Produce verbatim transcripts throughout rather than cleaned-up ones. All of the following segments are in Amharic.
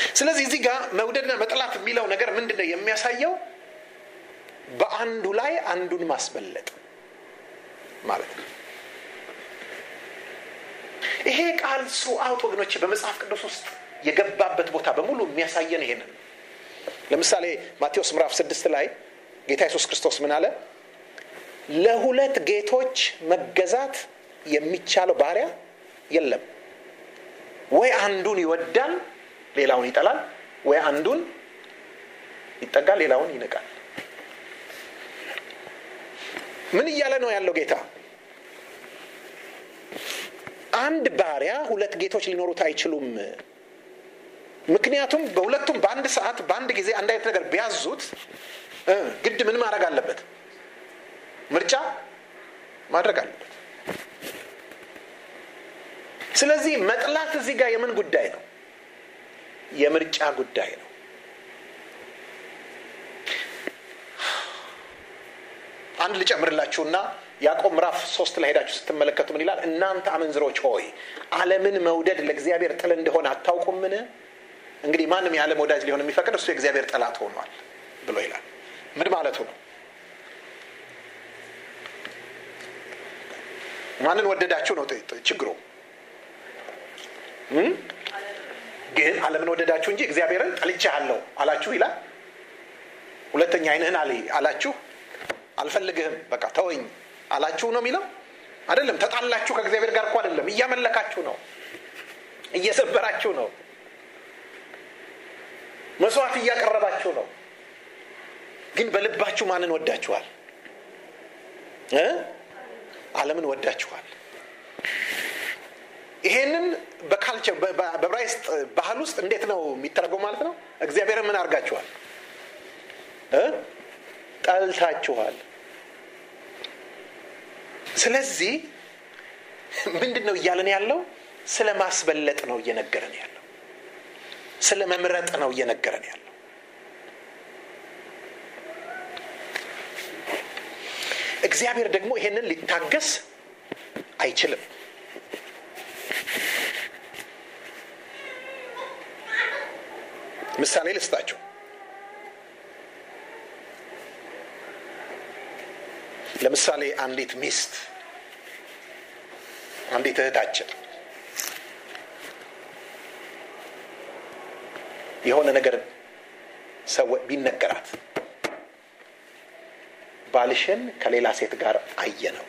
ስለዚህ እዚህ ጋር መውደድና መጥላት የሚለው ነገር ምንድነው የሚያሳየው? በአንዱ ላይ አንዱን ማስበለጥ ማለት ነው። ይሄ ቃል ሱአውት ወገኖች በመጽሐፍ ቅዱስ ውስጥ የገባበት ቦታ በሙሉ የሚያሳየን ይሄንን። ለምሳሌ ማቴዎስ ምዕራፍ ስድስት ላይ ጌታ ኢየሱስ ክርስቶስ ምን አለ? ለሁለት ጌቶች መገዛት የሚቻለው ባሪያ የለም። ወይ አንዱን ይወዳል ሌላውን ይጠላል፣ ወይ አንዱን ይጠጋል ሌላውን ይንቃል። ምን እያለ ነው ያለው ጌታ? አንድ ባሪያ ሁለት ጌቶች ሊኖሩት አይችሉም። ምክንያቱም በሁለቱም በአንድ ሰዓት በአንድ ጊዜ አንድ አይነት ነገር ቢያዙት ግድ ምን ማድረግ አለበት? ምርጫ ማድረግ አለበት። ስለዚህ መጥላት እዚህ ጋር የምን ጉዳይ ነው? የምርጫ ጉዳይ ነው። አንድ ልጨምርላችሁና ያዕቆብ ምዕራፍ ሶስት ላይ ሄዳችሁ ስትመለከቱ ምን ይላል? እናንተ አመንዝሮች ሆይ ዓለምን መውደድ ለእግዚአብሔር ጥል እንደሆነ አታውቁምን? እንግዲህ ማንም የዓለም ወዳጅ ሊሆን የሚፈቅድ እሱ የእግዚአብሔር ጠላት ሆኗል ብሎ ይላል። ምን ማለቱ ነው? ማንን ወደዳችሁ ነው ችግሩ? ግን ዓለምን ወደዳችሁ እንጂ እግዚአብሔርን ጠልቻለሁ አላችሁ ይላል። ሁለተኛ ዓይንህን አላችሁ፣ አልፈልግህም በቃ ተወኝ አላችሁ ነው የሚለው አይደለም። ተጣላችሁ ከእግዚአብሔር ጋር እኮ አይደለም፣ እያመለካችሁ ነው፣ እየሰበራችሁ ነው፣ መስዋዕት እያቀረባችሁ ነው። ግን በልባችሁ ማንን ወዳችኋል? እ ዓለምን ወዳችኋል። ይሄንን በካልቸር በዕብራይስጥ ባህል ውስጥ እንዴት ነው የሚተረጎመው ማለት ነው? እግዚአብሔርን ምን አድርጋችኋል? እ ጠልታችኋል። ስለዚህ ምንድነው እያለን ያለው? ስለ ማስበለጥ ነው እየነገረን ያለው። ስለ መምረጥ ነው እየነገረን ያለው። እግዚአብሔር ደግሞ ይሄንን ሊታገስ አይችልም። ምሳሌ ልስጣችሁ። ለምሳሌ አንዲት ሚስት አንዲት እህታችን የሆነ ነገር ሰው ቢነገራት ባልሽን ከሌላ ሴት ጋር አየነው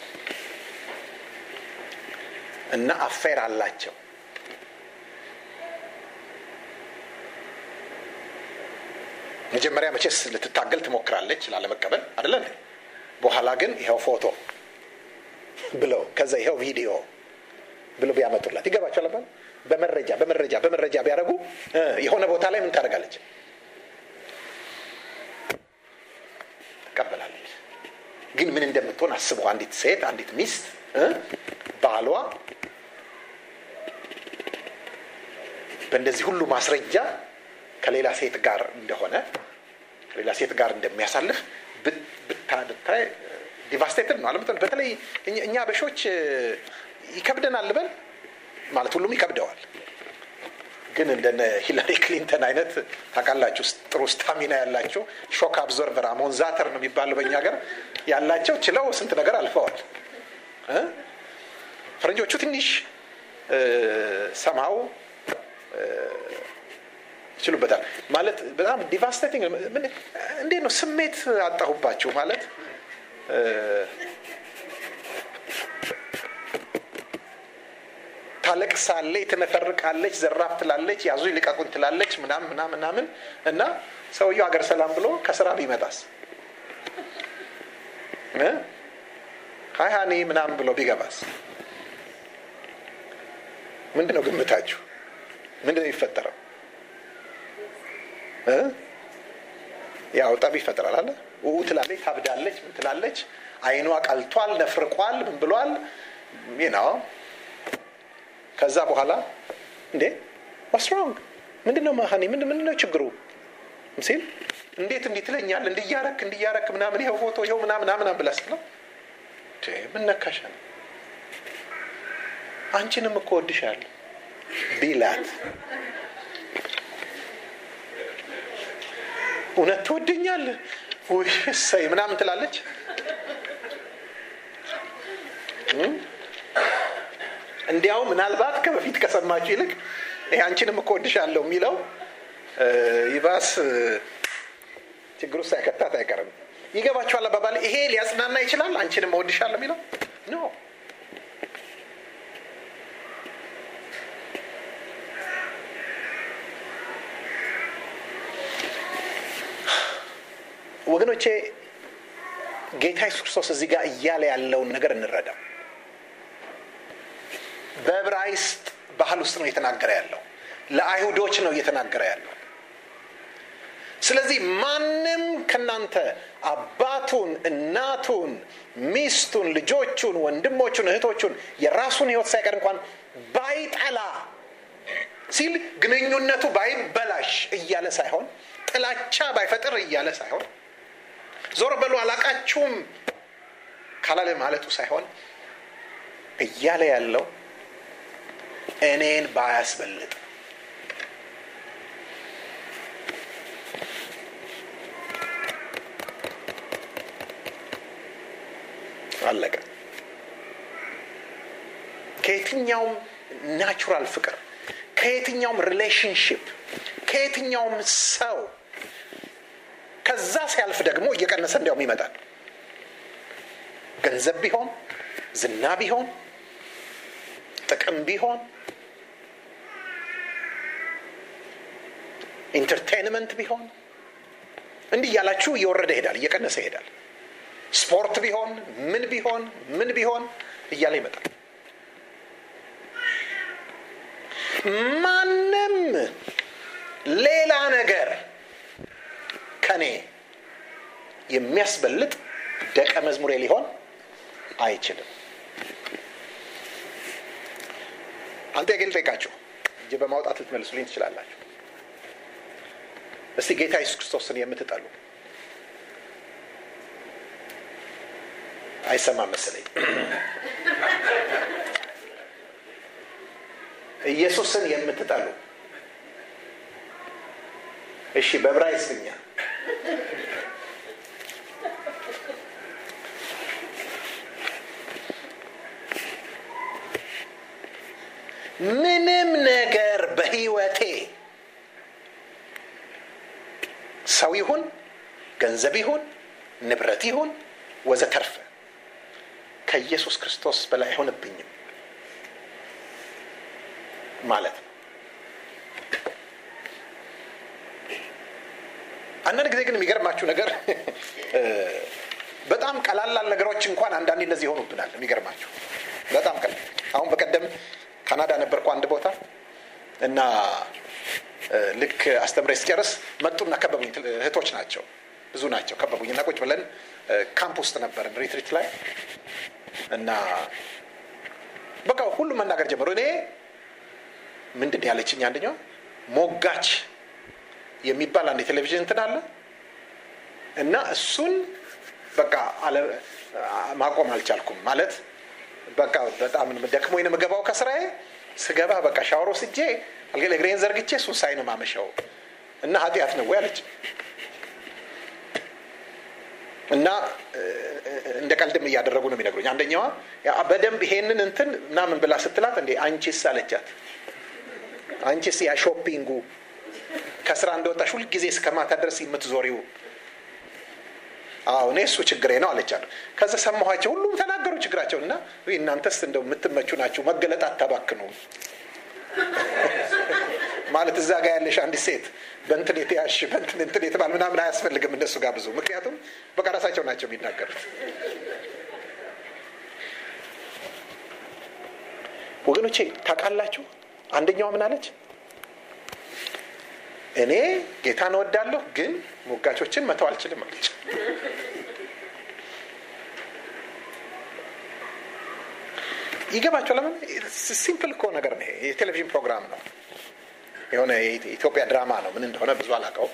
እና አፌር አላቸው፣ መጀመሪያ መቼስ ልትታገል ትሞክራለች ላለመቀበል አይደል እንዴ? በኋላ ግን ይሄው ፎቶ ብለው ከዛ ይሄው ቪዲዮ ብለው ቢያመጡላት ይገባቸዋል ማለት በመረጃ በመረጃ በመረጃ ቢያረጉ የሆነ ቦታ ላይ ምን ታደርጋለች? ተቀበላለች። ግን ምን እንደምትሆን አስበው። አንዲት ሴት አንዲት ሚስት ባሏ በእንደዚህ ሁሉ ማስረጃ ከሌላ ሴት ጋር እንደሆነ ከሌላ ሴት ጋር እንደሚያሳልፍ ብታይ ዲቫስቴትድ ነው አለበት። በተለይ እኛ በሾች ይከብደናል ልበል ማለት ሁሉም ይከብደዋል። ግን እንደነ ሂላሪ ክሊንተን አይነት ታውቃላችሁ ጥሩ ስታሚና ያላቸው ሾክ አብዞርቨር አሞንዛተር ነው የሚባለው በእኛ ሀገር ያላቸው ችለው ስንት ነገር አልፈዋል። ፈረንጆቹ ትንሽ ሰማው ይችሉበታል ማለት በጣም ዲቫስቴቲንግ ምን እንዴ ነው ስሜት አጣሁባችሁ ማለት ታለቅሳለች፣ ትነፈርቃለች፣ ዘራፍ ትላለች፣ ያዙ ይልቀቁን ትላለች ምናምን ምናምን ምናምን እና ሰውየው ሀገር ሰላም ብሎ ከስራ ቢመጣስ እ ሃይ ሃኒ ምናምን ብሎ ቢገባስ ምንድነው ግምታችሁ? ምንድነው ይፈጠረው? እ ያው ጠብ ይፈጠራል አይደል? ኡ ትላለች፣ ታብዳለች፣ ምን ትላለች፣ አይኗ ቀልቷል፣ ነፍርቋል፣ ምን ብሏል you know ከዛ በኋላ እንዴ what's wrong ምንድነው ማሃኒ ምንድነው ችግሩ ሲል እንዴት እንዴት ለኛል እንዲያረክ እንዲያረክ ምናምን ይሄው ፎቶ ይሄው ምናምን ምናምን ብላስ ነው ቴ ምን ነካሽ አንቺንም እኮ ወድሻለሁ ቢላት እውነት ትወደኛለህ ወይ እሰይ ምናምን ትላለች። እንዲያው ምናልባት ከበፊት ከሰማችሁ ይልቅ ይሄ አንቺንም እኮ ወድሻለሁ የሚለው ይባስ ችግሩ ሳይከታት አይቀርም። ይገባችኋል አባባል? ይሄ ሊያጽናና ይችላል አንቺንም ወድሻለሁ የሚለው ኖ። ወገኖቼ ጌታ ኢየሱስ ክርስቶስ እዚህ ጋር እያለ ያለውን ነገር እንረዳ። በዕብራይስጥ ባህል ውስጥ ነው እየተናገረ ያለው፣ ለአይሁዶች ነው እየተናገረ ያለው። ስለዚህ ማንም ከናንተ አባቱን፣ እናቱን፣ ሚስቱን፣ ልጆቹን፣ ወንድሞቹን፣ እህቶቹን የራሱን ህይወት ሳይቀር እንኳን ባይጠላ ሲል ግንኙነቱ ባይበላሽ እያለ ሳይሆን፣ ጥላቻ ባይፈጥር እያለ ሳይሆን፣ ዞር በሉ አላቃችሁም ካላለ ማለቱ ሳይሆን እያለ ያለው እኔን ባያስበልጥ አለቀ። ከየትኛውም ናቹራል ፍቅር፣ ከየትኛውም ሪሌሽንሺፕ፣ ከየትኛውም ሰው ከዛ ሲያልፍ ደግሞ እየቀነሰ እንዲያውም ይመጣል። ገንዘብ ቢሆን፣ ዝና ቢሆን፣ ጥቅም ቢሆን፣ ኢንተርቴይንመንት ቢሆን እንዲህ ያላችሁ እየወረደ ይሄዳል፣ እየቀነሰ ይሄዳል። ስፖርት ቢሆን ምን ቢሆን ምን ቢሆን እያለ ይመጣል። ማንም ሌላ ነገር ከኔ የሚያስበልጥ ደቀ መዝሙሬ ሊሆን አይችልም። አንተ የግል ጠይቃችሁ እጅ በማውጣት ልትመልሱልኝ ትችላላችሁ። እስቲ ጌታ ኢየሱስ ክርስቶስን የምትጠሉ አይሰማም መሰለኝ። ኢየሱስን የምትጠሉ እሺ በዕብራይስጥኛ ምንም ነገር በህይወቴ ሰው ይሁን ገንዘብ ይሁን ንብረት ይሁን ወዘተርፈ ከኢየሱስ ክርስቶስ በላይ አይሆንብኝም ማለት ነው። አንዳንድ ጊዜ ግን የሚገርማችሁ ነገር በጣም ቀላላል ነገሮች እንኳን አንዳንዴ እንደዚህ ሆኑብናል። የሚገርማችሁ በጣም ቀላል። አሁን በቀደም ካናዳ ነበርኩ አንድ ቦታ እና ልክ አስተምሬ ስጨርስ መጡና ከበቡኝ። እህቶች ናቸው፣ ብዙ ናቸው። ከበቡኝና ቁጭ ብለን ካምፕ ውስጥ ነበርን ሪትሪት ላይ እና በቃ ሁሉም መናገር ጀመሩ። እኔ ምንድን ያለችኝ አንደኛው ሞጋች የሚባል አንድ ቴሌቪዥን እንትን አለ እና እሱን በቃ አለ ማቆም አልቻልኩም ማለት በቃ በጣም ደክሞኝ ነው የምገባው ከስራዬ ስገባ በቃ ሻወር ወስጄ አልገለ ግሬን ዘርግቼ እሱን ሳይ ነው ማመሻው እና ኃጢአት ነው ወይ አለች እና እንደ ቀልድም እያደረጉ ነው የሚነግሩኝ። አንደኛዋ በደንብ ይሄንን እንትን ምናምን ብላ ስትላት እንዴ አንቺስ አለቻት። አንቺስ ያ ሾፒንጉ ከስራ እንደወጣሽ ሁሉ ጊዜ እስከማታ ድረስ የምትዞሪው አዎ እኔ እሱ ችግሬ ነው አለቻት። ከዛ ሰማኋቸው ሁሉም ተናገሩ ችግራቸውና ወይ እናንተስ እንደው የምትመቹ ናችሁ መገለጥ አታባክኑ ማለት እዛ ጋር ያለሽ አንድ ሴት በእንትን የተያሽ በእንትን እንትን የተባለ ምናምን አያስፈልግም እንደሱ ጋር ብዙ ምክንያቱም በቃ ራሳቸው ናቸው የሚናገሩት። ወገኖቼ ታውቃላችሁ አንደኛው ምን አለች? እኔ ጌታን እወዳለሁ ግን ሞጋቾችን መተው አልችልም አለች። ይገባችሁ ለምን? ሲምፕል እኮ ነገር ነው። የቴሌቪዥን ፕሮግራም ነው የሆነ የኢትዮጵያ ድራማ ነው። ምን እንደሆነ ብዙ አላውቀውም።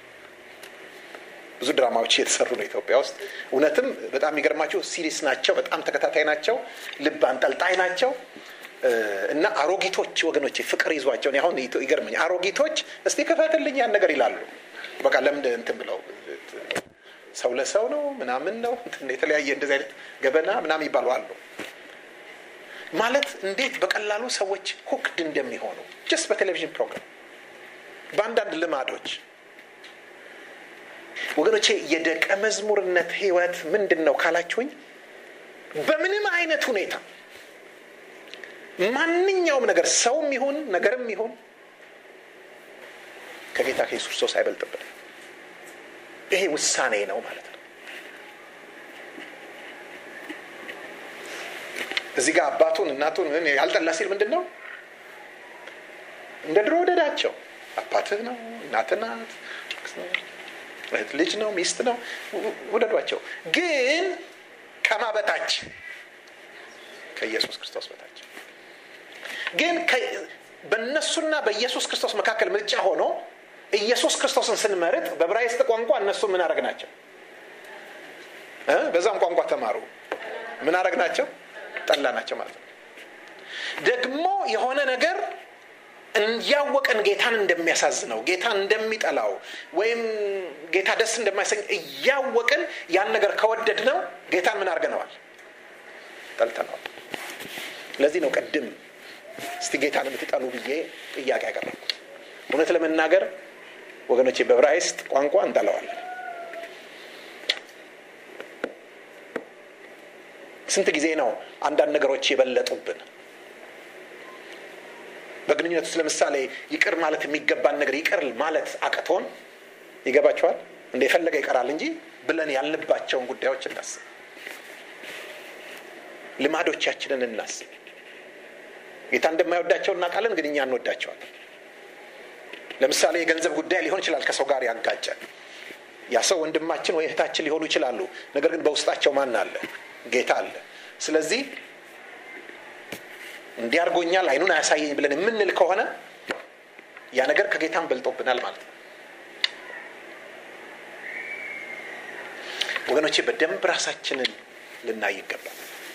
ብዙ ድራማዎች እየተሰሩ ነው ኢትዮጵያ ውስጥ። እውነትም በጣም የሚገርማቸው ሲሪየስ ናቸው፣ በጣም ተከታታይ ናቸው፣ ልብ አንጠልጣይ ናቸው እና አሮጊቶች ወገኖቼ ፍቅር ይዟቸው ነው። አሁን ይገርመኝ አሮጊቶች እስቲ ከፈትልኝ ያን ነገር ይላሉ። በቃ ለምን እንትን ብለው ሰው ለሰው ነው ምናምን ነው እንትን የተለያየ እንደዚህ አይነት ገበና ምናምን ይባላሉ ማለት እንዴት በቀላሉ ሰዎች ሁክድ እንደሚሆኑ just በቴሌቪዥን ፕሮግራም በአንዳንድ ልማዶች ወገኖቼ የደቀ መዝሙርነት ህይወት ምንድነው ካላችሁኝ በምንም አይነት ሁኔታ ማንኛውም ነገር ሰውም ይሁን ነገርም ይሁን ከጌታ ከኢየሱስ ክርስቶስ አይበልጥብን ይሄ ውሳኔ ነው ማለት ነው እዚህ ጋር አባቱን እናቱን ያልጠላ ሲል ምንድነው እንደ ድሮ ወደዳቸው አባትህ ነው እናትህ ናት ልጅ ነው ሚስት ነው ወደዷቸው ግን ከማበታች ከኢየሱስ ክርስቶስ በታች ግን በእነሱና በኢየሱስ ክርስቶስ መካከል ምርጫ ሆኖ ኢየሱስ ክርስቶስን ስንመርጥ በዕብራይስጥ ቋንቋ እነሱ ምን አረግናቸው እ በዛም ቋንቋ ተማሩ ምን አረግናቸው ጠላናቸው ማለት ነው ደግሞ የሆነ ነገር እንያወቀን ጌታን እንደሚያሳዝነው ጌታን እንደሚጠላው ወይም ጌታ ደስ እንደማይሰኝ እያወቀን ያን ነገር ከወደድነው ጌታን ምን አርገነዋል ጠልተነዋል ለዚህ ነው ቀድም እስቲ ጌታን የምትጠሉ ብዬ ጥያቄ ያቀረብኩት እውነት ለመናገር ወገኖቼ በዕብራይስጥ ቋንቋ እንጠላዋለን ስንት ጊዜ ነው አንዳንድ ነገሮች የበለጡብን በግንኙነት ውስጥ ለምሳሌ ይቅር ማለት የሚገባን ነገር ይቅር ማለት አቅቶን ይገባቸዋል እንደፈለገ ይቀራል እንጂ ብለን ያልንባቸውን ጉዳዮች እናስብ ልማዶቻችንን እናስብ ጌታ እንደማይወዳቸው እናውቃለን ግን እኛ እንወዳቸዋለን ለምሳሌ የገንዘብ ጉዳይ ሊሆን ይችላል ከሰው ጋር ያጋጨን ያ ሰው ወንድማችን ወይ እህታችን ሊሆኑ ይችላሉ ነገር ግን በውስጣቸው ማን አለ ጌታ አለ ስለዚህ እንዲያርጎኛል አይኑን አያሳየኝ ብለን የምንል ከሆነ ያ ነገር ከጌታም በልጦብናል ማለት ነው ወገኖቼ በደንብ ራሳችንን ልናይ ይገባል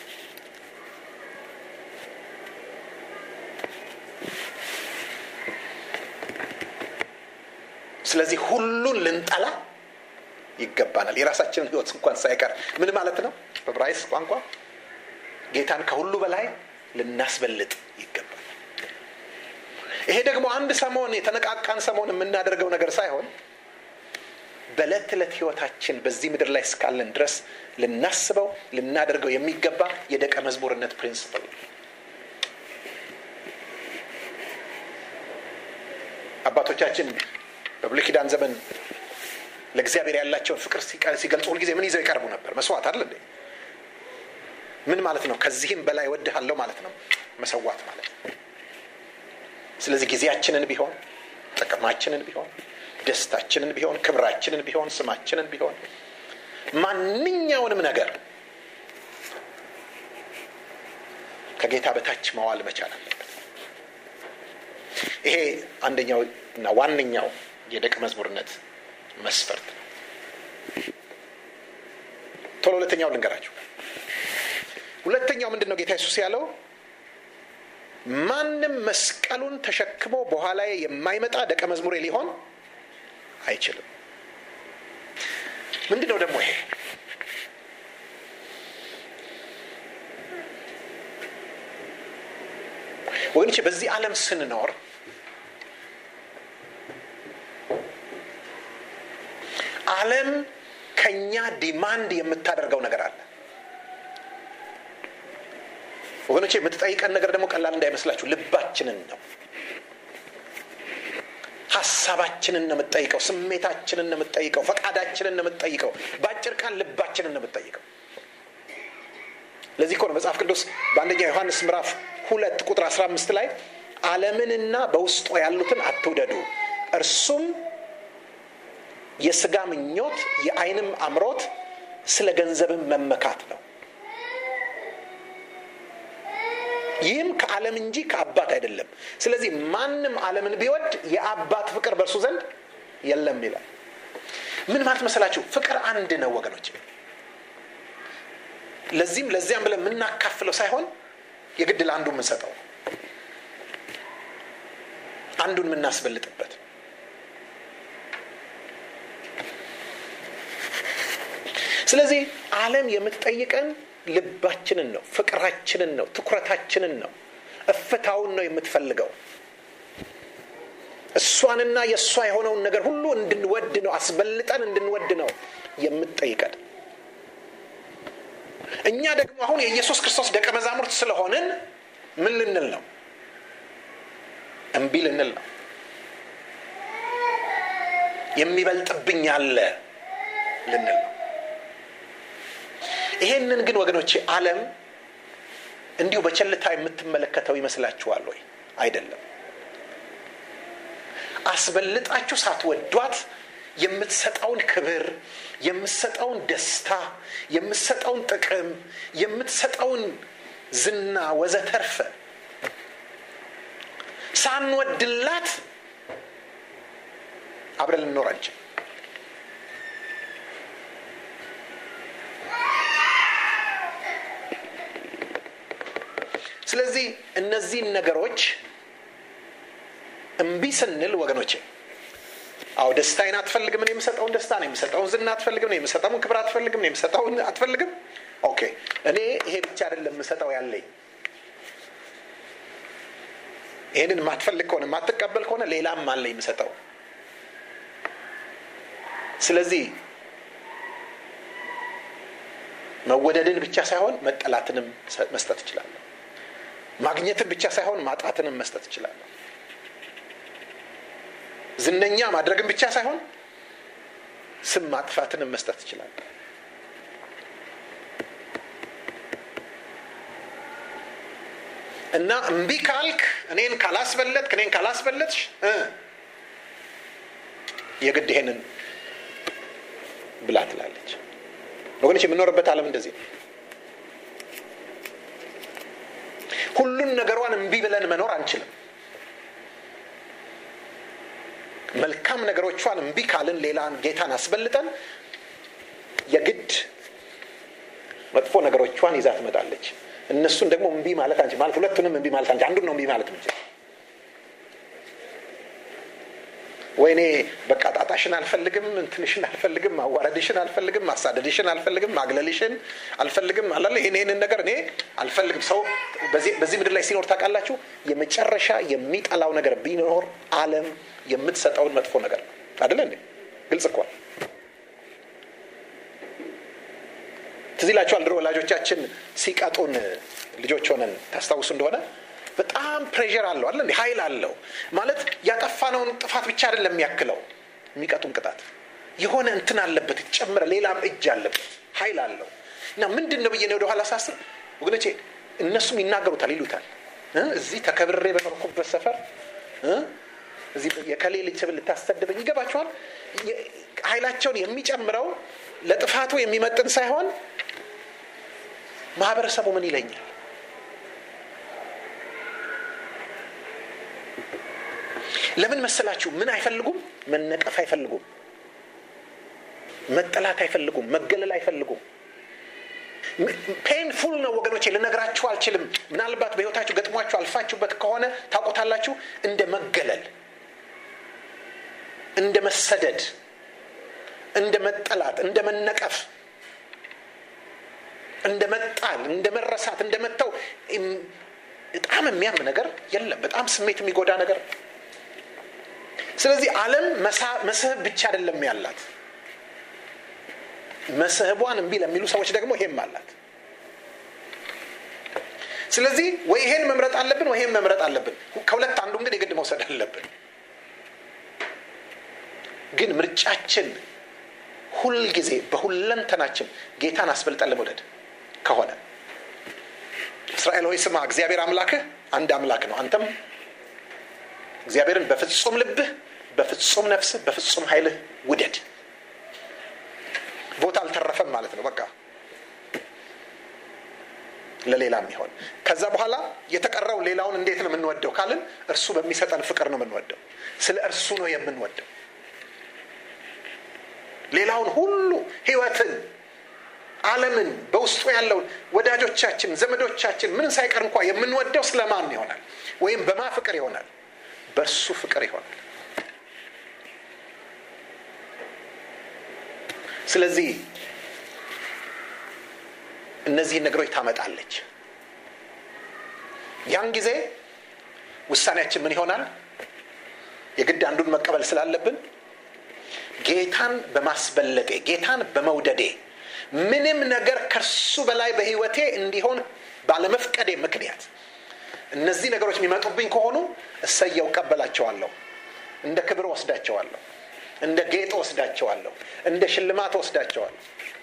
ስለዚህ ሁሉን ልንጠላ ይገባናል የራሳችንን ህይወት እንኳን ሳይቀር ምን ማለት ነው በዕብራይስጥ ቋንቋ ጌታን ከሁሉ በላይ ልናስበልጥ ይገባል ይሄ ደግሞ አንድ ሰሞን የተነቃቃን ሰሞን የምናደርገው ነገር ሳይሆን በዕለት ተዕለት ህይወታችን በዚህ ምድር ላይ እስካለን ድረስ ልናስበው ልናደርገው የሚገባ የደቀ መዝሙርነት ፕሪንሲፕል አባቶቻችን በብሉይ ኪዳን ዘመን ለእግዚአብሔር ያላቸውን ፍቅር ሲገልጹ ሁሉ ጊዜ ምን ይዘው ይቀርቡ ነበር መስዋዕት አይደል እንዴ ምን ማለት ነው ከዚህም በላይ ወድሃለሁ ማለት ነው መሰዋት ማለት ነው ስለዚህ ጊዜያችንን ቢሆን ጥቅማችንን ቢሆን ደስታችንን ቢሆን ክብራችንን ቢሆን ስማችንን ቢሆን ማንኛውንም ነገር ከጌታ በታች መዋል መቻል አለበት ይሄ አንደኛው እና ዋነኛው የደቀ መዝሙርነት መስፈርት ነው ቶሎ ሁለተኛው ልንገራችሁ ሁለተኛው ምንድነው ጌታ ኢየሱስ ያለው ማንንም መስቀሉን ተሸክሞ በኋላ የማይመጣ ደቀ መዝሙር ሊሆን አይችልም ምንድነው ደግሞ ይሄ ወንቺ በዚህ ዓለም ስንኖር ዓለም ከኛ ዲማንድ የምታደርገው ነገር አለ ወገኖቼ የምትጠይቀን ነገር ደግሞ ቀላል እንዳይመስላችሁ ልባችንን ነው ሐሳባችንን ነው የምትጠይቀው ስሜታችንን ነው የምትጠይቀው ፈቃዳችንን ነው የምትጠይቀው ባጭር ቃል ልባችንን ነው የምትጠይቀው ለዚህ እኮ ነው መጽሐፍ ቅዱስ በአንደኛ ዮሐንስ ምዕራፍ ሁለት ቁጥር አስራ አምስት ላይ ዓለምንና በውስጡ ያሉትን አትውደዱ እርሱም የሥጋ ምኞት የዓይንም አምሮት ስለ ገንዘብም መመካት ነው ይህም ከዓለም እንጂ ከአባት አይደለም ስለዚህ ማንም ዓለምን ቢወድ የአባት ፍቅር በእርሱ ዘንድ የለም ይላል ምን ማለት መሰላችሁ ፍቅር አንድ ነው ወገኖች ለዚህም ለዚያም ብለን የምናካፍለው ሳይሆን የግድ ለአንዱ የምንሰጠው አንዱን የምናስበልጥበት ስለዚህ ዓለም የምትጠይቀን ልባችንን ነው፣ ፍቅራችንን ነው፣ ትኩረታችንን ነው፣ እፍታውን ነው የምትፈልገው። እሷንና የሷ የሆነውን ነገር ሁሉ እንድንወድ ነው፣ አስበልጠን እንድንወድ ነው የምትጠይቀን። እኛ ደግሞ አሁን የኢየሱስ ክርስቶስ ደቀ መዛሙርት ስለሆንን ምን ልንል ነው? እምቢ ልንል ነው። የሚበልጥብኝ አለ ልንል ነው። ይሄንን ግን ወገኖቼ ዓለም እንዲሁ በቸልታ የምትመለከተው ይመስላችኋል ወይ? አይደለም። አስበልጣችሁ ሳትወዷት የምትሰጠውን ክብር፣ የምትሰጠውን ደስታ፣ የምትሰጠውን ጥቅም፣ የምትሰጠውን ዝና ወዘተርፈ ሳንወድላት አብረን ልንኖር አንችልም። ስለዚህ እነዚህን ነገሮች እምቢ ስንል ወገኖቼ፣ አው ደስታዬን አትፈልግም፣ እኔ የምሰጠውን ደስታ ነው የምሰጠውን ዝና አትፈልግም፣ እኔ የምሰጠውን ክብር አትፈልግም፣ እኔ የምሰጠውን አትፈልግም። ኦኬ እኔ ይሄ ብቻ አይደለም የምሰጠው ያለኝ። ይሄንን ማትፈልግ ከሆነ ማትቀበል ከሆነ ሌላም አለ የምሰጠው። ስለዚህ መወደድን ብቻ ሳይሆን መጠላትንም መስጠት እችላለሁ። ማግኘትን ብቻ ሳይሆን ማጣትንም መስጠት እችላለሁ። ዝነኛ ማድረግን ብቻ ሳይሆን ስም ማጥፋትንም መስጠት እችላለሁ። እና እምቢ ካልክ፣ እኔን ካላስበለጥክ፣ እኔን ካላስበለጥሽ የግድ ይሄንን ብላ ትላለች። ወገኖች የምንኖርበት ዓለም እንደዚህ ነው። ሁሉን ነገሯን እምቢ ብለን መኖር አንችልም። መልካም ነገሮቿን እምቢ ካልን ሌላን ጌታን አስበልጠን የግድ መጥፎ ነገሮቿን ይዛ ትመጣለች። እነሱን ደግሞ እምቢ ማለት አንቺ ማለት ሁለቱንም እምቢ ማለት አንቺ አንዱን ነው እምቢ ማለት እንጂ ወይኔ በቃ ጣጣሽን አልፈልግም፣ እንትንሽን አልፈልግም፣ ማዋረድሽን አልፈልግም፣ ማሳደድሽን አልፈልግም፣ ማግለልሽን አልፈልግም አላለ። ይሄንን ነገር እኔ አልፈልግም። ሰው በዚህ በዚህ ምድር ላይ ሲኖር ታውቃላችሁ፣ የመጨረሻ የሚጠላው ነገር ቢኖር ዓለም የምትሰጠውን መጥፎ ነገር አይደል እንዴ? ግልጽ እኮ ትዝ ይላችኋል። ድሮ ወላጆቻችን ሲቀጡን ልጆች ሆነን ታስታውሱ እንደሆነ በጣም ፕሬሸር አለው አይደል እንዴ? ኃይል አለው ማለት ያጠፋነውን ጥፋት ብቻ አይደለም የሚያክለው የሚቀጡን ቅጣት የሆነ እንትን አለበት፣ የተጨመረ ሌላም እጅ አለበት፣ ኃይል አለው። እና ምንድነው ብዬ ነው ወደ ኋላ ሳስብ ወገኖቼ እነሱም ይናገሩታል፣ ይሉታል። እዚህ ተከብሬ በኖርኩበት ሰፈር እዚህ የከሌ ልጅ ስብል ልታስተድበኝ ይገባችኋል። ኃይላቸውን የሚጨምረው ለጥፋቱ የሚመጥን ሳይሆን ማህበረሰቡ ምን ይለኛል፣ ለምን መሰላችሁ? ምን አይፈልጉም? መነቀፍ አይፈልጉም፣ መጠላት አይፈልጉም፣ መገለል አይፈልጉም። ፔንፉል ነው ወገኖቼ፣ ልነግራችሁ አልችልም። ምናልባት በህይወታችሁ ገጥሟችሁ አልፋችሁበት ከሆነ ታውቁታላችሁ። እንደ መገለል፣ እንደ መሰደድ፣ እንደ መጠላት፣ እንደ መነቀፍ፣ እንደ መጣል፣ እንደ መረሳት፣ እንደ መተው በጣም የሚያም ነገር የለም። በጣም ስሜት የሚጎዳ ነገር። ስለዚህ ዓለም መስህብ ብቻ አይደለም ያላት፣ መስህቧን እምቢ ለሚሉ ሰዎች ደግሞ ይሄም አላት። ስለዚህ ወይ ይሄን መምረጥ አለብን ወይ ይሄን መምረጥ አለብን። ከሁለት አንዱ ግን የግድ መውሰድ አለብን። ግን ምርጫችን ሁል ጊዜ በሁለንተናችን ጌታን አስበልጠን ለመውደድ ከሆነ እስራኤል ሆይ ስማ፣ እግዚአብሔር አምላክህ አንድ አምላክ ነው። አንተም እግዚአብሔርን በፍጹም ልብህ፣ በፍጹም ነፍስህ፣ በፍጹም ኃይልህ ውደድ። ቦታ አልተረፈም ማለት ነው። በቃ ለሌላም ይሆን። ከዛ በኋላ የተቀረው ሌላውን እንዴት ነው የምንወደው ካልን እርሱ በሚሰጠን ፍቅር ነው የምንወደው። ስለ እርሱ ነው የምንወደው። ሌላውን ሁሉ ህይወትን፣ ዓለምን፣ በውስጡ ያለውን ወዳጆቻችን፣ ዘመዶቻችን ምን ሳይቀር እንኳን የምንወደው ስለማን ይሆናል? ወይም በማ ፍቅር ይሆናል? በእርሱ ፍቅር ይሆናል። ስለዚህ እነዚህ ነገሮች ታመጣለች። ያን ጊዜ ውሳኔያችን ምን ይሆናል? የግድ አንዱን መቀበል ስላለብን ጌታን በማስበለጤ ጌታን በመውደዴ ምንም ነገር ከሱ በላይ በህይወቴ እንዲሆን ባለመፍቀዴ ምክንያት እነዚህ ነገሮች የሚመጡብኝ ከሆኑ እሰየው ቀበላቸዋለሁ፣ እንደ ክብር ወስዳቸዋለሁ፣ እንደ ጌጥ ወስዳቸዋለሁ፣ እንደ ሽልማት ወስዳቸዋለሁ፣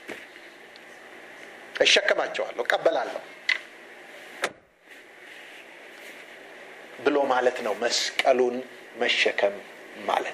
እሸከማቸዋለሁ፣ ቀበላለሁ ብሎ ማለት ነው መስቀሉን መሸከም ማለት።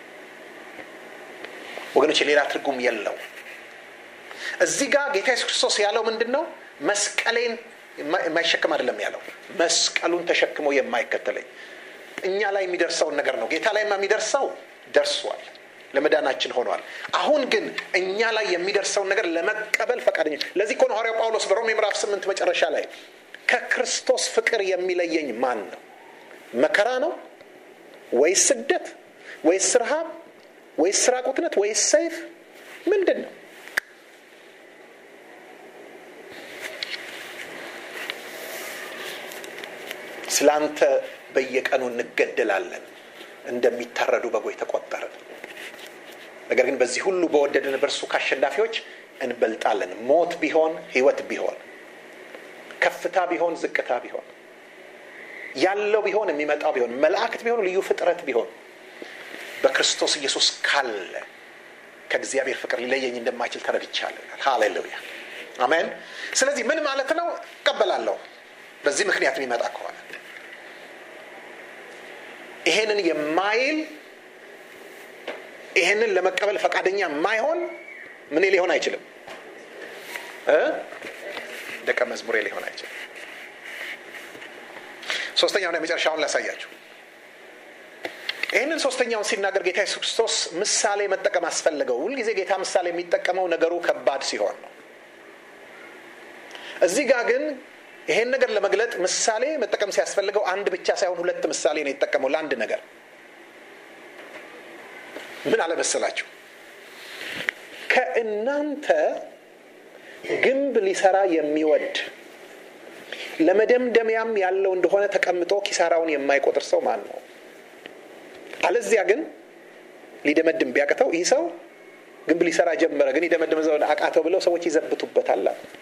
ወገኖች ሌላ ትርጉም የለው። እዚህ ጋር ጌታ ኢየሱስ ክርስቶስ ያለው ምንድነው? መስቀሌን የማይሸከም አይደለም ያለው፣ መስቀሉን ተሸክሞ የማይከተለኝ። እኛ ላይ የሚደርሰው ነገር ነው። ጌታ ላይ የሚደርሰው ደርሷል፣ ለመዳናችን ሆኗል። አሁን ግን እኛ ላይ የሚደርሰው ነገር ለመቀበል ፈቃደኛ። ለዚህ እኮ ነው ሐዋርያው ጳውሎስ በሮሜ ምዕራፍ ስምንት መጨረሻ ላይ ከክርስቶስ ፍቅር የሚለየኝ ማን ነው? መከራ ነው ወይስ ስደት ወይስ ረሃብ ወይስ ራቁትነት ወይስ ሰይፍ? ምንድነው? ስላንተ በየቀኑ እንገደላለን፣ እንደሚታረዱ በጎች ተቆጠርን። ነገር ግን በዚህ ሁሉ በወደደን በእርሱ ከአሸናፊዎች እንበልጣለን። ሞት ቢሆን ህይወት ቢሆን ከፍታ ቢሆን ዝቅታ ቢሆን ያለው ቢሆን የሚመጣው ቢሆን መላእክት ቢሆን ልዩ ፍጥረት ቢሆን በክርስቶስ ኢየሱስ ካለ ከእግዚአብሔር ፍቅር ሊለየኝ እንደማይችል ተረድቻለሁ። ሃሌሉያ አሜን። ስለዚህ ምን ማለት ነው? እቀበላለሁ በዚህ ምክንያት የሚመጣ ከሆነ። ይሄንን የማይል ይሄንን ለመቀበል ፈቃደኛ የማይሆን ምን ሊሆን አይችልም? እ ደቀ መዝሙር ሊሆን አይችልም። ሶስተኛው ነው የመጨረሻውን ላሳያችሁ። ይሄንን ሶስተኛውን ሲናገር ጌታ ኢየሱስ ክርስቶስ ምሳሌ መጠቀም አስፈልገው። ሁሉ ጊዜ ጌታ ምሳሌ የሚጠቀመው ነገሩ ከባድ ሲሆን ነው። እዚህ ጋር ግን ይሄን ነገር ለመግለጥ ምሳሌ መጠቀም ሲያስፈልገው አንድ ብቻ ሳይሆን ሁለት ምሳሌ ነው የተጠቀመው ለአንድ ነገር። ምን አለ መሰላችሁ? ከእናንተ ግንብ ሊሰራ የሚወድ ለመደምደሚያም ያለው እንደሆነ ተቀምጦ ኪሳራውን የማይቆጥር ሰው ማን ነው? አለዚያ ግን ሊደመድም ቢያቀተው ይህ ሰው ግንብ ሊሰራ ጀመረ፣ ግን ይደመድም ዘው አቃተው ብለው ሰዎች ይዘብቱበታል።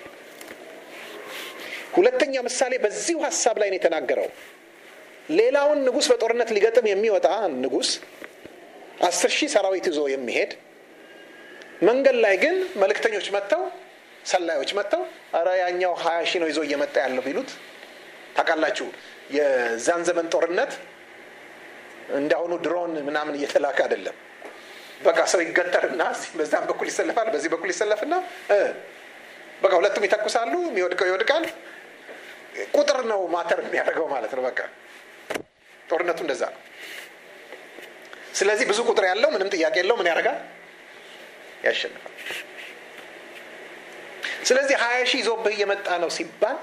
ሁለተኛ ምሳሌ በዚሁ ሐሳብ ላይ ነው የተናገረው። ሌላውን ንጉስ በጦርነት ሊገጥም የሚወጣ ንጉስ አስር ሺህ ሰራዊት ይዞ የሚሄድ መንገድ ላይ ግን መልእክተኞች መጥተው ሰላዮች መጥተው አረ ያኛው ሀያ ሺህ ነው ይዞ እየመጣ ያለው ቢሉት ታውቃላችሁ። የዛን ዘመን ጦርነት እንዳሁኑ ድሮን ምናምን እየተላከ አይደለም። በቃ ሰው ይገተርና በዛም በኩል ይሰለፋል፣ በዚህ በኩል ይሰለፍና እ በቃ ሁለቱም ይተኩሳሉ፣ የሚወድቀው ይወድቃል። ቁጥር ነው ማተር የሚያደርገው ማለት ነው። በቃ ጦርነቱ እንደዛ ነው። ስለዚህ ብዙ ቁጥር ያለው ምንም ጥያቄ የለው ምን ያደርጋል? ያሸንፋል። ስለዚህ ሀያ ሺህ ይዞብህ እየመጣ ነው ሲባል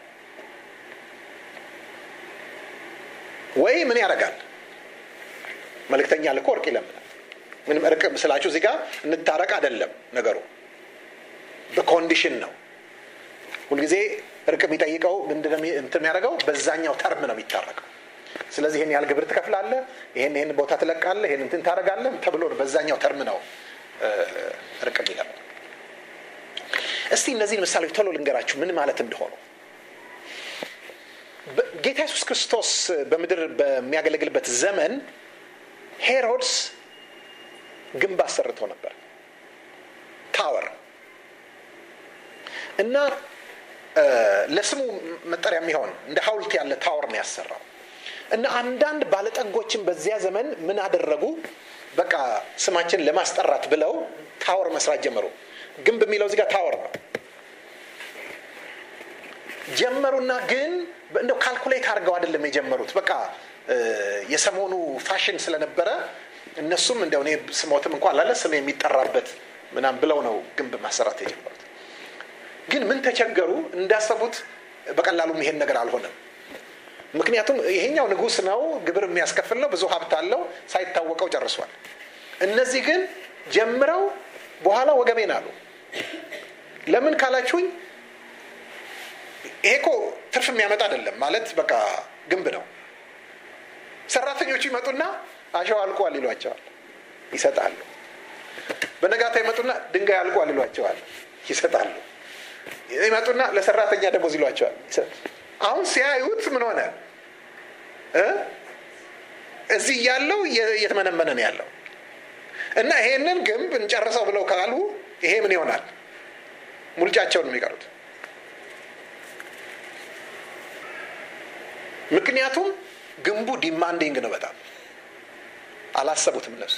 ወይ ምን ያደርጋል? መልእክተኛ ልኮ እርቅ ይለምናል። ምንም እርቅ ስላችሁ እዚህ ጋር እንታረቅ አይደለም ነገሩ፣ በኮንዲሽን ነው። ሁልጊዜ እርቅ የሚጠይቀው ምንድነው እንትን የሚያደርገው? በዛኛው ተርም ነው የሚታረቀው። ስለዚህ ይሄን ያህል ግብር ትከፍላለህ፣ ይሄን ይሄን ቦታ ትለቃለህ፣ ይሄን እንትን ታደርጋለህ ተብሎ በዛኛው ተርም ነው እርቅ የሚለው። እስቲ እነዚህን ምሳሌዎች ቶሎ ልንገራችሁ ምን ማለት እንደሆነ። ጌታ ኢየሱስ ክርስቶስ በምድር በሚያገለግልበት ዘመን ሄሮድስ ግንብ አሰርቶ ነበር፣ ታወር እና ለስሙ መጠሪያ የሚሆን እንደ ሐውልት ያለ ታወር ነው ያሰራው። እና አንዳንድ ባለጠጎችን በዚያ ዘመን ምን አደረጉ? በቃ ስማችን ለማስጠራት ብለው ታወር መስራት ጀመሩ። ግንብ የሚለው እዚህ ጋር ታወር ነው ጀመሩና ግን እንደው ካልኩሌት አድርገው አይደለም የጀመሩት። በቃ የሰሞኑ ፋሽን ስለነበረ እነሱም እንደው እኔ ስሞትም እንኳን አላለ ስም የሚጠራበት ምናምን ብለው ነው ግንብ ማሰራት የጀመሩት። ግን ምን ተቸገሩ? እንዳሰቡት በቀላሉ ይሄን ነገር አልሆነም። ምክንያቱም ይሄኛው ንጉስ ነው፣ ግብር የሚያስከፍል ነው፣ ብዙ ሀብት አለው፣ ሳይታወቀው ጨርሷል። እነዚህ ግን ጀምረው በኋላ ወገቤን አሉ። ለምን ካላችሁኝ ይሄ እኮ ትርፍ የሚያመጣ አይደለም ማለት በቃ ግንብ ነው። ሰራተኞቹ ይመጡና አሸዋ አልቋል ይሏቸዋል፣ ይሰጣሉ። በነጋታ ይመጡና ድንጋይ አልቋል ይሏቸዋል፣ ይሰጣሉ። ይመጡና ለሰራተኛ ደሞዝ ይሏቸዋል። አሁን ሲያዩት ምን ሆነ? እዚህ ያለው እየተመነመነ ነው ያለው እና ይሄንን ግንብ እንጨርሰው ብለው ካሉ ይሄ ምን ይሆናል? ሙልጫቸውን ነው የሚቀሩት። ምክንያቱም ግንቡ ዲማንዲንግ ነው፣ በጣም አላሰቡትም እነሱ።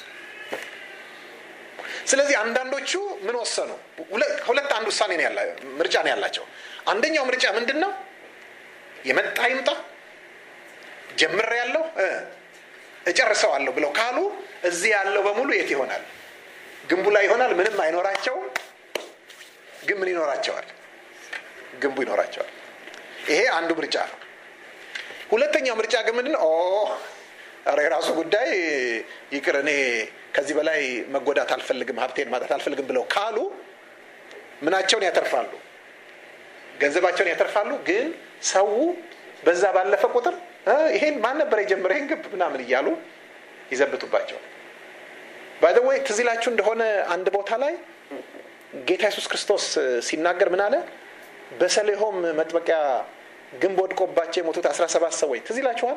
ስለዚህ አንዳንዶቹ ምን ወሰኑ? ሁለት አንድ ውሳኔ ነው ያላቸው፣ ምርጫ ነው ያላቸው። አንደኛው ምርጫ ምንድነው? የመጣ ይምጣ ጀምር ያለው እጨርሰዋለሁ ብለው ካሉ እዚህ ያለው በሙሉ የት ይሆናል? ግንቡ ላይ ይሆናል። ምንም አይኖራቸው፣ ግን ምን ይኖራቸዋል? ግንቡ ይኖራቸዋል። ይሄ አንዱ ምርጫ ነው። ሁለተኛው ምርጫ ግን ምንድነው? ኦ አረ የራሱ ጉዳይ ይቅር፣ እኔ ከዚህ በላይ መጎዳት አልፈልግም፣ ሀብቴን ማጣት አልፈልግም ብለው ካሉ ምናቸውን ያተርፋሉ? ገንዘባቸውን ያተርፋሉ። ግን ሰው በዛ ባለፈ ቁጥር ይሄን ማን ነበር የጀመረው ይሄን ግንብ ምናምን እያሉ ይዘብጡባቸዋል። ባይ ዘ ዌይ ትዝ ይላችሁ እንደሆነ አንድ ቦታ ላይ ጌታ ኢየሱስ ክርስቶስ ሲናገር ምን አለ? በሰሌሆም መጥበቂያ ግንብ ወድቆባቸው የሞቱት አስራ ሰባት ሰዎች ትዝ ይላችኋል?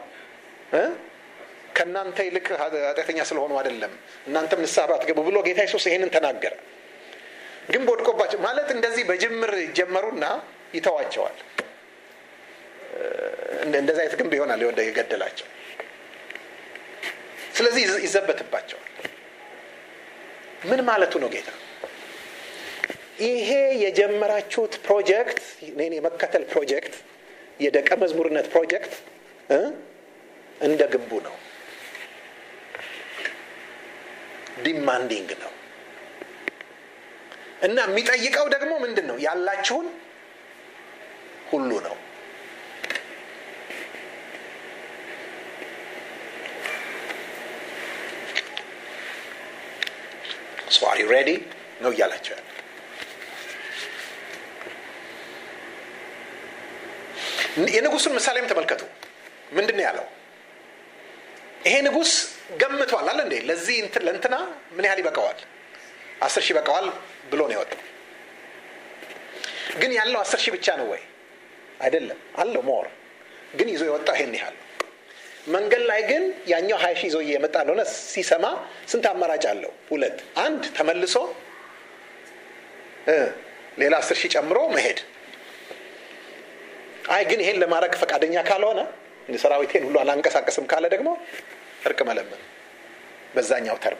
ከእናንተ ይልቅ ኃጢአተኛ ስለሆኑ አይደለም እናንተም ንስሐ ባትገቡ ብሎ ጌታ ኢየሱስ ይሄንን ተናገረ። ግንብ ወድቆባቸው ማለት እንደዚህ በጅምር ጀመሩና ይተዋቸዋል። እንደዛ አይነት ግንብ ይሆናል ወደ የገደላቸው። ስለዚህ ይዘበትባቸዋል። ምን ማለቱ ነው ጌታ? ይሄ የጀመራችሁት ፕሮጀክት፣ እኔን የመከተል ፕሮጀክት፣ የደቀ መዝሙርነት ፕሮጀክት እንደ ግንቡ ነው። ዲማንዲንግ ነው እና የሚጠይቀው ደግሞ ምንድን ነው? ያላችሁን ሁሉ ነው። So are you ready? ነው እያላቸው ያለ። የንጉሱን ምሳሌም ተመልከቱ። ምንድን ነው ያለው? ይሄ ንጉስ ገምቷል አለ እንዴ ለዚህ ለእንትና ምን ያህል ይበቃዋል? አስር ሺህ ይበቃዋል ብሎ ነው የወጣው። ግን ያለው አስር ሺህ ብቻ ነው ወይ? አይደለም፣ አለው ሞር። ግን ይዞ የወጣው ይሄን ያህል። መንገድ ላይ ግን ያኛው ሀያ ሺህ ይዞ እየመጣ እንደሆነ ሲሰማ ስንት አማራጭ አለው? ሁለት። አንድ ተመልሶ ሌላ አስር ሺህ ጨምሮ መሄድ። አይ ግን ይሄን ለማድረግ ፈቃደኛ ካልሆነ ሰራዊቴን ሁሉ አላንቀሳቀስም ካለ ደግሞ እርቅ መለመን። በዛኛው ተርም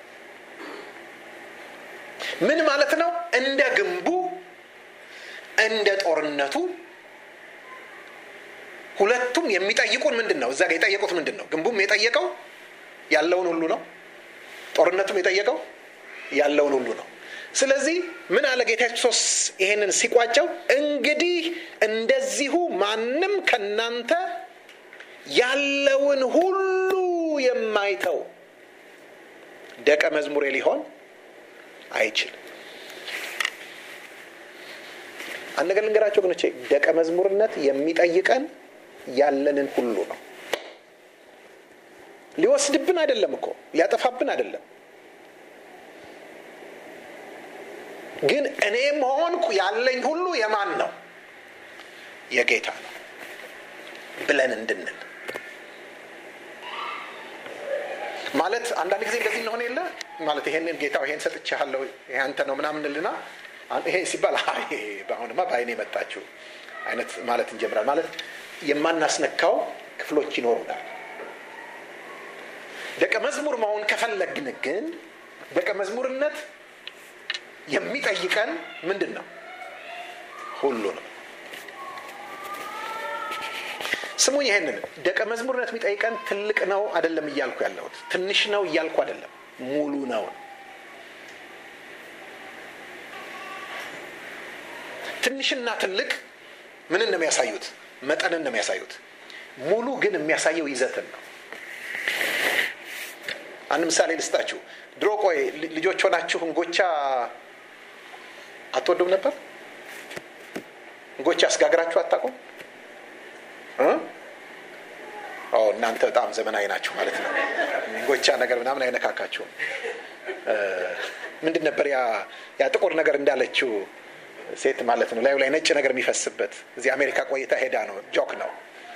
ምን ማለት ነው? እንደ ግንቡ እንደ ጦርነቱ ሁለቱም የሚጠይቁን ምንድነው? እዛ ጋር የጠየቁት ምንድነው? ግንቡም የጠየቀው ያለውን ሁሉ ነው። ጦርነቱም የጠየቀው ያለውን ሁሉ ነው። ስለዚህ ምን አለ ጌታ ኢየሱስ ይሄንን ሲቋጨው? እንግዲህ እንደዚሁ ማንም ከናንተ ያለውን ሁሉ የማይተው ደቀ መዝሙሬ ሊሆን አይችልም። አንድ ነገር ልንገራችሁ ወገኖቼ፣ ደቀ መዝሙርነት የሚጠይቀን ያለንን ሁሉ ነው። ሊወስድብን አይደለም እኮ፣ ሊያጠፋብን አይደለም። ግን እኔም ሆንኩ ያለኝ ሁሉ የማን ነው? የጌታ ነው ብለን እንድንል ማለት። አንዳንድ ጊዜ እንደዚህ እንሆን የለ ማለት ይሄንን ጌታው ይሄን ሰጥቻለሁ ይሄ አንተ ነው ምናምን እንልና ይሄ ሲባል አይ በአሁንማ ባይኔ መጣችሁ አይነት ማለት እንጀምራለን። ማለት የማናስነካው ክፍሎች ይኖሩናል። ደቀ መዝሙር መሆን ከፈለግን ግን ደቀ መዝሙርነት የሚጠይቀን ምንድን ነው? ሁሉ ነው። ስሙኝ፣ ይሄንን ደቀ መዝሙርነት የሚጠይቀን ትልቅ ነው አይደለም እያልኩ ያለሁት፣ ትንሽ ነው እያልኩ አይደለም፣ ሙሉ ነው። ትንሽና ትልቅ ምንን ነው የሚያሳዩት? መጠንን ነው የሚያሳዩት። ሙሉ ግን የሚያሳየው ይዘትን ነው። አንድ ምሳሌ ልስጣችሁ። ድሮ ቆይ ልጆች ሆናችሁ እንጎቻ አትወዱም ነበር? እንጎቻ አስጋግራችሁ አታውቁም? እ ኦ እናንተ በጣም ዘመናዊ ናችሁ ማለት ነው። እንጎቻ ነገር ምናምን አይነካካችሁም። ምንድን ነበር ያ ያ ጥቁር ነገር እንዳለችው ሴት ማለት ነው፣ ላዩ ላይ ነጭ ነገር የሚፈስበት? እዚህ አሜሪካ ቆይታ ሄዳ ነው። ጆክ ነው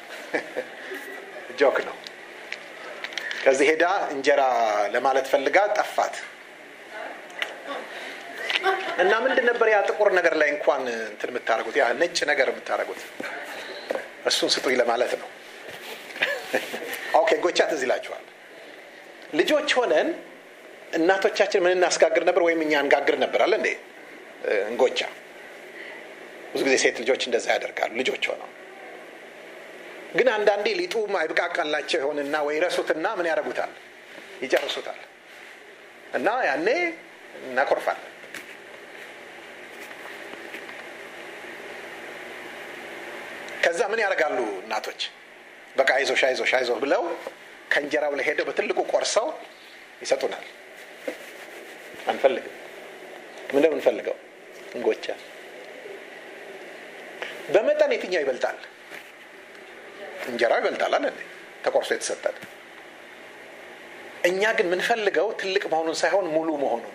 ጆክ ነው። ከዚህ ሄዳ እንጀራ ለማለት ፈልጋ ጠፋት እና ምንድን ነበር ያ ጥቁር ነገር ላይ እንኳን እንትን የምታረጉት፣ ያ ነጭ ነገር የምታረጉት? እሱን ስጡኝ ለማለት ነው። ኦኬ ጎቻ ትዝ ይላችኋል። ልጆች ሆነን እናቶቻችን ምን እናስጋግር ነበር? ወይም እኛ እንጋግር ነበር አለ እንዴ እንጎቻ። ብዙ ጊዜ ሴት ልጆች እንደዛ ያደርጋሉ ልጆች ሆነው። ግን አንዳንዴ ሊጡ አይብቃቃላቸው ይሆንና ወይ ረሱትና ምን ያደርጉታል? ይጨርሱታል። እና ያኔ እናኮርፋለን። ከዛ ምን ያደርጋሉ እናቶች? በቃ አይዞሽ አይዞሽ አይዞህ ብለው ከእንጀራው ላይ ሄደው በትልቁ ቆርሰው ይሰጡናል። አንፈልግም። ምን ነው እንፈልገው? እንጎቻ። በመጠን የትኛው ይበልጣል? እንጀራው ይበልጣል አይደል? ተቆርሶ የተሰጠን። እኛ ግን ምን ፈልገው ትልቅ መሆኑን ሳይሆን ሙሉ መሆኑን።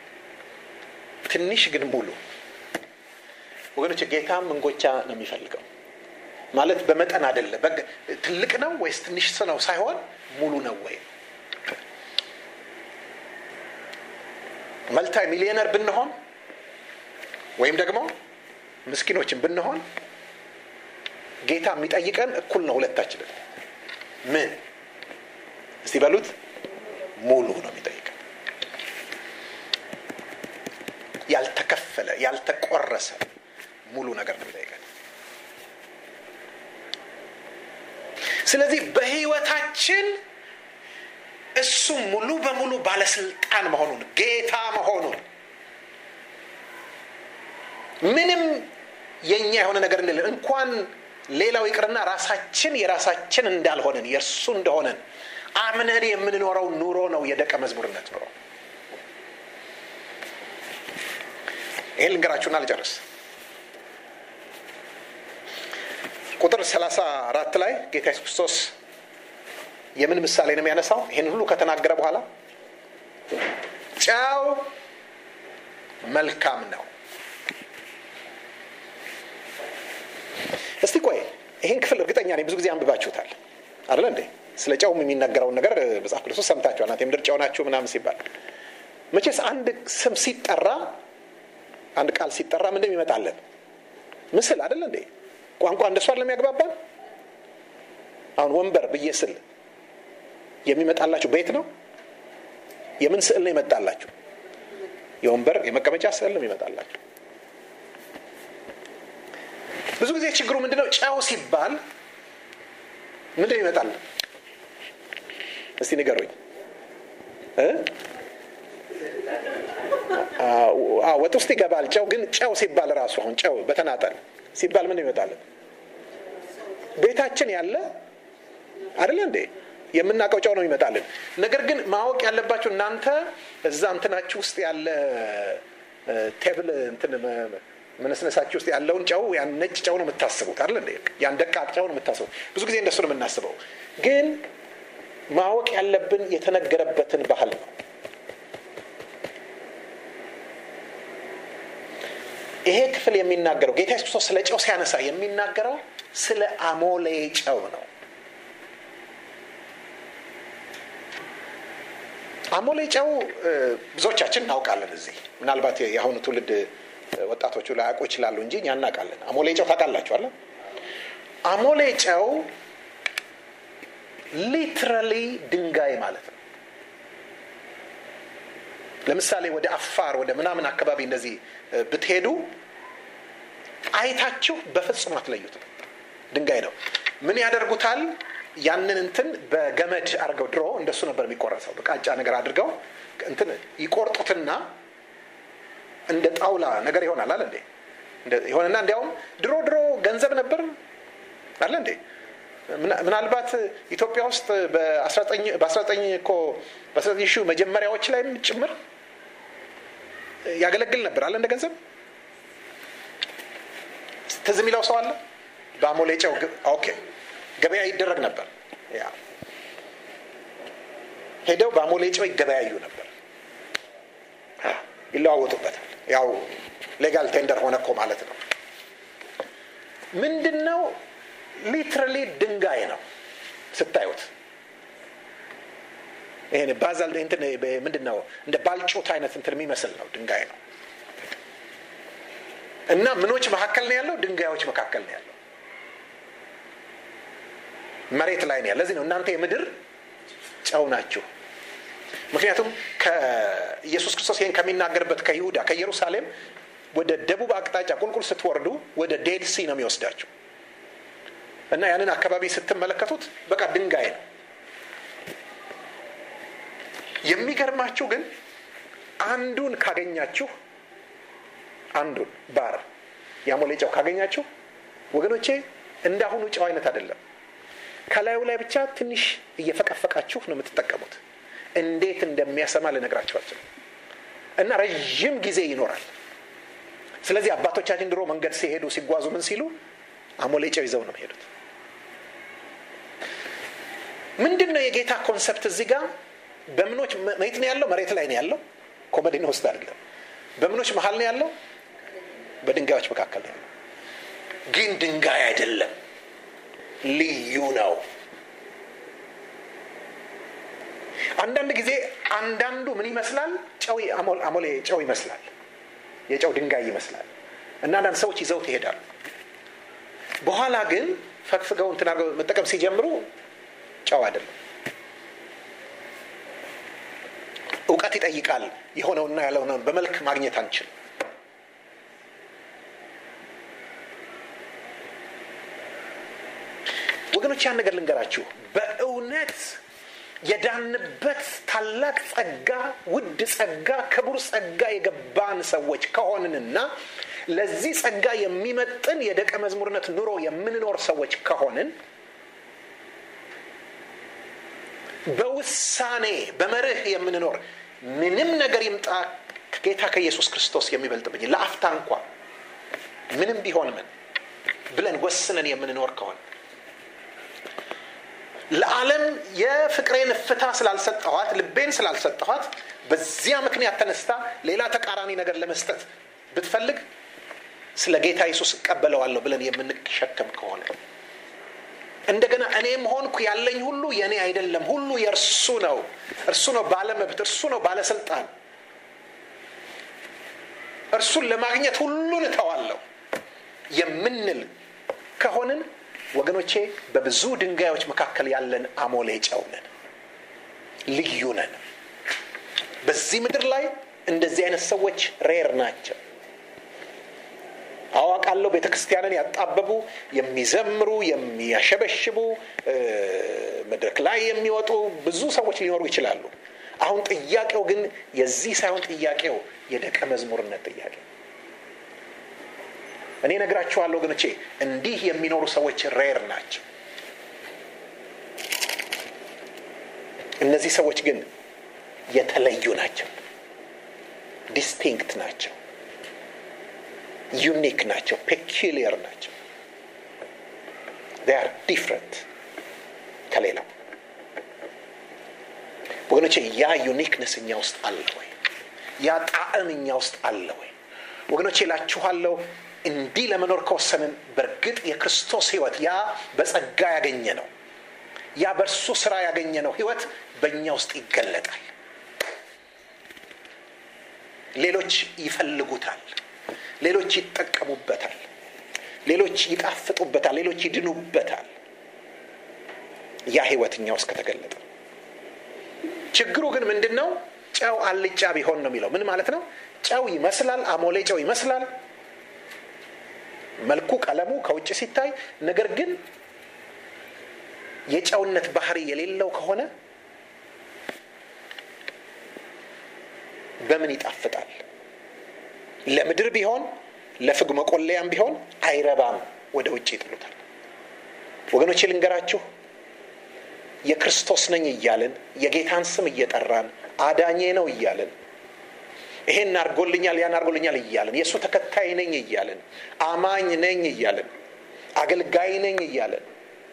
ትንሽ ግን ሙሉ። ወገኖች ጌታም እንጎቻ ነው የሚፈልገው። ማለት በመጠን አይደለም። ትልቅ ነው ወይስ ትንሽ ነው ሳይሆን ሙሉ ነው ወይ። መልታይ ሚሊዮነር ብንሆን ወይም ደግሞ ምስኪኖችን ብንሆን ጌታ የሚጠይቀን እኩል ነው ሁለታችንን። ምን እስቲ በሉት? ሙሉ ነው የሚጠይቀን። ያልተከፈለ ያልተቆረሰ ሙሉ ነገር ነው የሚጠይቀን። ስለዚህ በህይወታችን እሱ ሙሉ በሙሉ ባለስልጣን መሆኑን ጌታ መሆኑን ምንም የኛ የሆነ ነገር እንደሌለ እንኳን ሌላው ይቅርና ራሳችን የራሳችን እንዳልሆነን የእርሱ እንደሆነን አምነን የምንኖረው ኑሮ ነው የደቀ መዝሙርነት ኑሮ። ይሄን ልንገራችሁና ልጨርስ። ቁጥር ሰላሳ አራት ላይ ጌታ ኢየሱስ ክርስቶስ የምን ምሳሌ ነው የሚያነሳው? ይሄን ሁሉ ከተናገረ በኋላ ጨው መልካም ነው። እስቲ ቆይ ይሄን ክፍል እርግጠኛ ነኝ ብዙ ጊዜ አንብባችሁታል አይደል እንዴ? ስለ ጨው የሚናገረውን ነገር መጽሐፍ ቅዱስ ሰምታችኋል። እናንተ የምድር ጨው ናችሁ ምናምን ሲባል መቼስ አንድ ስም ሲጠራ አንድ ቃል ሲጠራ ምን እንደሚመጣለን ምስል አይደል እንዴ? ቋንቋ እንደሱ አይደለም ያግባባን። አሁን ወንበር ብዬ ስል የሚመጣላችሁ ቤት ነው? የምን ስዕል ነው ይመጣላችሁ? የወንበር የመቀመጫ ስዕል ነው ይመጣላችሁ። ብዙ ጊዜ ችግሩ ምንድነው? ጨው ሲባል ምንድነው ይመጣል? እስቲ ንገሩኝ እ አዎ ወጥ ውስጥ ይገባል ጨው። ግን ጨው ሲባል ራሱ አሁን ጨው በተናጠል ሲባል ምን ይመጣል? ቤታችን ያለ አይደል እንዴ? የምናውቀው ጨው ነው ይመጣልን። ነገር ግን ማወቅ ያለባችሁ እናንተ እዛ እንትናችሁ ውስጥ ያለ ቴብል እንትን መነስነሳችሁ ውስጥ ያለውን ጨው ያን ነጭ ጨው ነው የምታስቡት አይደል እንዴ? ያን ደቃቅ ጨው ነው የምታስቡት። ብዙ ጊዜ እንደሱ ነው የምናስበው። ግን ማወቅ ያለብን የተነገረበትን ባህል ነው። ይሄ ክፍል የሚናገረው ጌታ ኢየሱስ ክርስቶስ ስለ ጨው ሲያነሳ የሚናገረው ስለ አሞሌ ጨው ነው። አሞሌ ጨው ብዙዎቻችን እናውቃለን። እዚህ ምናልባት የአሁኑ ትውልድ ወጣቶቹ ላያውቁ ይችላሉ እንጂ እኛ እናውቃለን። አሞሌ ጨው ታውቃላችሁ አይደል? አሞሌ ጨው ሊትራሊ ድንጋይ ማለት ነው። ለምሳሌ ወደ አፋር ወደ ምናምን አካባቢ እንደዚህ ብትሄዱ አይታችሁ በፍጹም አትለዩትም። ድንጋይ ነው። ምን ያደርጉታል? ያንን እንትን በገመድ አድርገው ድሮ እንደሱ ነበር የሚቆረሰው። በቃጫ ነገር አድርገው እንትን ይቆርጡትና እንደ ጣውላ ነገር ይሆናል አይደል እንዴ? እንደ ይሆንና እንዲያውም ድሮ ድሮ ገንዘብ ነበር አይደል እንዴ? ምናልባት ኢትዮጵያ ውስጥ በ19 በ19 እኮ በ19 ሺህ መጀመሪያዎች ላይም ጭምር ያገለግል ነበር አለ እንደ ገንዘብ። ትዝ የሚለው ሰው አለ? በአሞሌ ጨው ኦኬ ገበያ ይደረግ ነበር። ያ ሄደው በአሞሌ ጨው ይገበያዩ ነበር፣ ይለዋወጡበታል። ያው ሌጋል ቴንደር ሆነ እኮ ማለት ነው። ምንድነው? ሊትራሊ ድንጋይ ነው ስታዩት። ይሄን ባዛል እንትን ምንድነው እንደ ባልጩት አይነት እንትን የሚመስል ነው፣ ድንጋይ ነው። እና ምኖች መካከል ነው ያለው? ድንጋዮች መካከል ነው ያለው፣ መሬት ላይ ነው ያለው። ለዚህ ነው እናንተ የምድር ጨው ናችሁ። ምክንያቱም ከኢየሱስ ክርስቶስ ይሄን ከሚናገርበት ከይሁዳ ከኢየሩሳሌም ወደ ደቡብ አቅጣጫ ቁልቁል ስትወርዱ ወደ ዴድ ሲ ነው የሚወስዳችሁ እና ያንን አካባቢ ስትመለከቱት በቃ ድንጋይ ነው። የሚገርማችሁ ግን አንዱን ካገኛችሁ አንዱን ባር የአሞሌ ጨው ካገኛችሁ ወገኖቼ እንዳሁኑ ጨው አይነት አይደለም። ከላዩ ላይ ብቻ ትንሽ እየፈቀፈቃችሁ ነው የምትጠቀሙት። እንዴት እንደሚያሰማ ልነግራችሁ አልችልም። እና ረጅም ጊዜ ይኖራል። ስለዚህ አባቶቻችን ድሮ መንገድ ሲሄዱ ሲጓዙ ምን ሲሉ አሞሌ ጨው ይዘው ነው የሚሄዱት። ምንድነው የጌታ ኮንሰፕት እዚህ ጋር? በምኖች መሬት ነው ያለው? መሬት ላይ ነው ያለው፣ ኮመዲኖ ውስጥ አይደለም። በምኖች መሃል ነው ያለው? በድንጋዮች መካከል ነው ያለው። ግን ድንጋይ አይደለም፣ ልዩ ነው። አንዳንድ ጊዜ አንዳንዱ ምን ይመስላል? ጨው አሞሌ ጨው ይመስላል፣ የጨው ድንጋይ ይመስላል። እና አንዳንድ ሰዎች ይዘውት ይሄዳሉ። በኋላ ግን ፈክፍገው እንትን አድርገው መጠቀም ሲጀምሩ ጨው አይደለም። እውቀት ይጠይቃል። የሆነውና ያለውን በመልክ ማግኘት አንችልም። ወገኖች ያን ነገር ልንገራችሁ። በእውነት የዳንበት ታላቅ ጸጋ፣ ውድ ጸጋ፣ ክቡር ጸጋ የገባን ሰዎች ከሆንንና ለዚህ ጸጋ የሚመጥን የደቀ መዝሙርነት ኑሮ የምንኖር ሰዎች ከሆንን በውሳኔ በመርህ የምንኖር ምንም ነገር ይምጣ ጌታ ከኢየሱስ ክርስቶስ የሚበልጥብኝ ለአፍታ እንኳን ምንም ቢሆን ምን ብለን ወስነን የምንኖር ከሆነ ለዓለም የፍቅሬን ፍታ ስላልሰጠኋት ልቤን ስላልሰጠኋት በዚያ ምክንያት ተነስታ ሌላ ተቃራኒ ነገር ለመስጠት ብትፈልግ ስለ ጌታ ኢየሱስ ቀበለዋለሁ ብለን የምንሸከም ከሆነ እንደገና እኔም ሆንኩ ያለኝ ሁሉ የኔ አይደለም፣ ሁሉ የእርሱ ነው፣ እርሱ ነው ባለመብት፣ እርሱ ነው ባለስልጣን፣ እርሱን ለማግኘት ሁሉን እተዋለሁ የምንል ከሆንን ወገኖቼ በብዙ ድንጋዮች መካከል ያለን አሞሌ ጨው ነን፣ ልዩ ነን። በዚህ ምድር ላይ እንደዚህ አይነት ሰዎች ሬር ናቸው። አዋቃለሁ ቤተክርስቲያንን ያጣበቡ የሚዘምሩ የሚያሸበሽቡ መድረክ ላይ የሚወጡ ብዙ ሰዎች ሊኖሩ ይችላሉ። አሁን ጥያቄው ግን የዚህ ሳይሆን ጥያቄው የደቀ መዝሙርነት ጥያቄ። እኔ ነግራችኋለሁ ወገኖቼ እንዲህ የሚኖሩ ሰዎች ሬር ናቸው። እነዚህ ሰዎች ግን የተለዩ ናቸው፣ ዲስቲንክት ናቸው፣ ዩኒክ ናቸው፣ ፔኩሊየር ናቸው። they are different ከሌላው። ወገኖቼ ያ ዩኒክነስ እኛ ውስጥ አለ ወይ? ያ ጣዕም እኛ ውስጥ አለ ወይ? ወገኖቼ እላችኋለሁ እንዲህ ለመኖር ከወሰንን በእርግጥ የክርስቶስ ህይወት ያ በጸጋ ያገኘ ነው፣ ያ በእርሱ ስራ ያገኘ ነው ህይወት በእኛ ውስጥ ይገለጣል። ሌሎች ይፈልጉታል፣ ሌሎች ይጠቀሙበታል፣ ሌሎች ይጣፍጡበታል፣ ሌሎች ይድኑበታል። ያ ህይወት እኛ ውስጥ ከተገለጠ ችግሩ ግን ምንድነው? ጨው አልጫ ቢሆን ነው የሚለው። ምን ማለት ነው? ጨው ይመስላል፣ አሞሌ ጨው ይመስላል መልኩ ቀለሙ ከውጭ ሲታይ፣ ነገር ግን የጨውነት ባህሪ የሌለው ከሆነ በምን ይጣፍጣል? ለምድር ቢሆን ለፍግ መቆለያም ቢሆን አይረባም፣ ወደ ውጭ ይጥሉታል። ወገኖቼ ልንገራችሁ የክርስቶስ ነኝ እያልን የጌታን ስም እየጠራን አዳኜ ነው እያልን ይሄን አርጎልኛል ያን አርጎልኛል እያልን የሱ ተከታይ ነኝ እያልን አማኝ ነኝ እያልን አገልጋይ ነኝ እያልን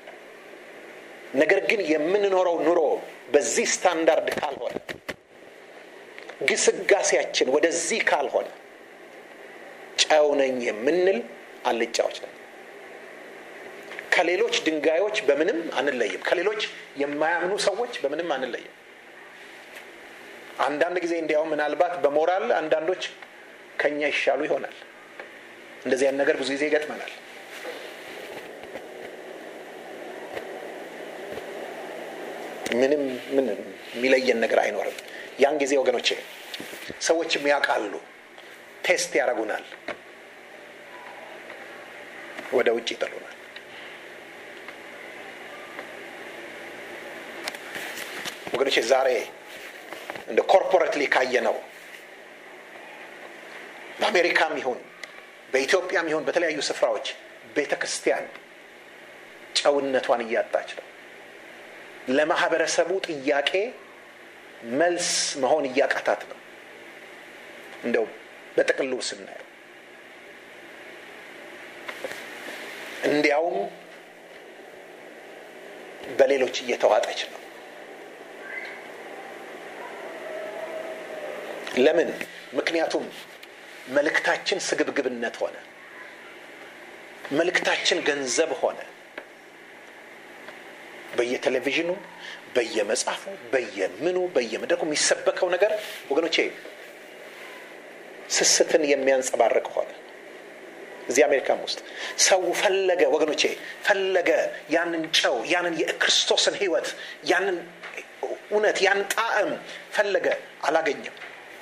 ነገር ግን የምንኖረው ኑሮ በዚህ ስታንዳርድ ካልሆነ ግስጋሴያችን ወደዚህ ካልሆነ ጨው ነኝ የምንል አልጫዎች ነን። ከሌሎች ድንጋዮች በምንም አንለይም። ከሌሎች የማያምኑ ሰዎች በምንም አንለይም። አንዳንድ ጊዜ እንዲያው ምናልባት በሞራል አንዳንዶች ከኛ ይሻሉ ይሆናል። እንደዚህ አይነት ነገር ብዙ ጊዜ ይገጥመናል። ምንም ምን የሚለየን ነገር አይኖርም። ያን ጊዜ ወገኖቼ ሰዎችም ያውቃሉ፣ ቴስት ያደርጉናል፣ ወደ ውጭ ይጥሉናል። ወገኖቼ ዛሬ እንደ ኮርፖሬትሊ ካየነው በአሜሪካም ይሁን በኢትዮጵያም ይሁን በተለያዩ ስፍራዎች ቤተክርስቲያን ጨውነቷን እያጣች ነው። ለማህበረሰቡ ጥያቄ መልስ መሆን እያቃታት ነው። እንደው በጥቅሉ ስናየው እንዲያውም በሌሎች እየተዋጠች ነው። ለምን? ምክንያቱም መልእክታችን ስግብግብነት ሆነ፣ መልእክታችን ገንዘብ ሆነ። በየቴሌቪዥኑ በየመጽሐፉ በየምኑ በየመድረኩ የሚሰበከው ነገር ወገኖቼ ስስትን የሚያንጸባርቅ ሆነ። እዚህ አሜሪካም ውስጥ ሰው ፈለገ ወገኖቼ ፈለገ ያንን ጨው ያንን የክርስቶስን ሕይወት ያንን እውነት ያንን ጣዕም ፈለገ፣ አላገኘም።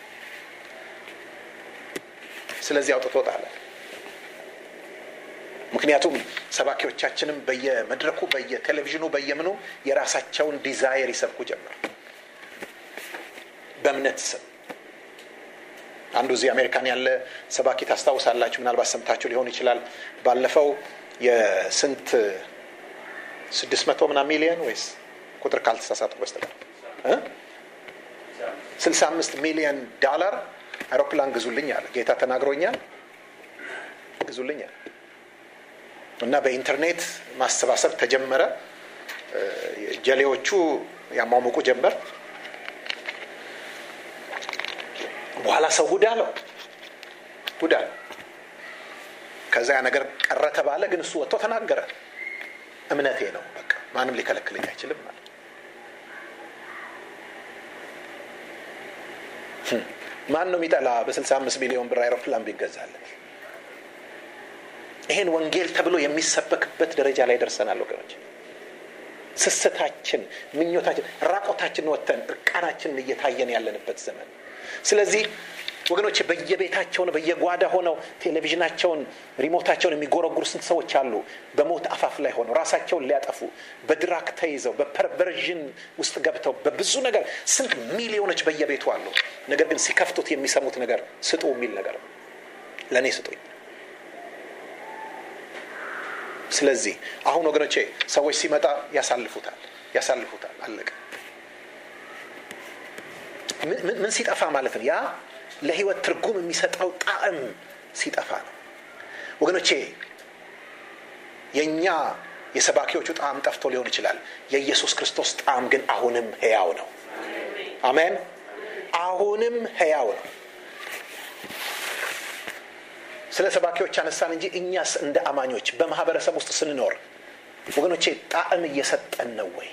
ስለዚህ አውጥቶታል። ምክንያቱም ሰባኪዎቻችንም በየመድረኩ በየቴሌቪዥኑ በየምኑ የራሳቸውን ዲዛይር ይሰብኩ ጀመር በእምነት ስም። አንዱ እዚህ አሜሪካን ያለ ሰባኪ ታስታውሳላችሁ፣ ምናልባት ሰምታችሁ ሊሆን ይችላል። ባለፈው የስንት ስድስት መቶ ምናምን ሚሊዮን ወይስ ቁጥር ካልተሳሳትኩ በስተቀር እ ስልሳ አምስት ሚሊዮን ዶላር አውሮፕላን ግዙልኝ አለ። ጌታ ተናግሮኛል፣ ግዙልኝ አለ እና በኢንተርኔት ማሰባሰብ ተጀመረ። ጀሌዎቹ ያሟሙቁ ጀመር። በኋላ ሰው ጉዳ አለው ጉዳ። ከዛ ያ ነገር ቀረ ተባለ። ግን እሱ ወጥቶ ተናገረ። እምነቴ ነው በቃ ማንም ሊከለክለኝ አይችልም ማለት። ማን ነው የሚጠላ በስልሳ አምስት ሚሊዮን ብር አውሮፕላን ቢገዛለት? ይሄን ወንጌል ተብሎ የሚሰበክበት ደረጃ ላይ ደርሰናል ወገኖች። ስስታችን፣ ምኞታችን፣ ራቆታችን ወተን እርቃናችንን እየታየን ያለንበት ዘመን። ስለዚህ ወገኖች በየቤታቸው ነው በየጓዳ ሆነው ቴሌቪዥናቸውን ሪሞታቸውን የሚጎረጉሩ ስንት ሰዎች አሉ። በሞት አፋፍ ላይ ሆነው ራሳቸውን ሊያጠፉ በድራክ ተይዘው በፐርቨርዥን ውስጥ ገብተው በብዙ ነገር ስንት ሚሊዮኖች በየቤቱ አሉ። ነገር ግን ሲከፍቱት የሚሰሙት ነገር ስጡ የሚል ነገር ነው። ለኔ ስጡኝ። ስለዚህ አሁን ወገኖቼ ሰዎች ሲመጣ ያሳልፉታል ያሳልፉታል አለቀ። ምን ሲጠፋ ማለት ነው? ያ ለህይወት ትርጉም የሚሰጠው ጣዕም ሲጠፋ ነው ወገኖቼ። የኛ የሰባኪዎቹ ጣዕም ጠፍቶ ሊሆን ይችላል። የኢየሱስ ክርስቶስ ጣዕም ግን አሁንም ሕያው ነው። አሜን። አሁንም ሕያው ነው። ስለ ሰባኪዎች አነሳን እንጂ እኛስ እንደ አማኞች በማህበረሰብ ውስጥ ስንኖር ወገኖቼ ጣዕም እየሰጠን ነው ወይ?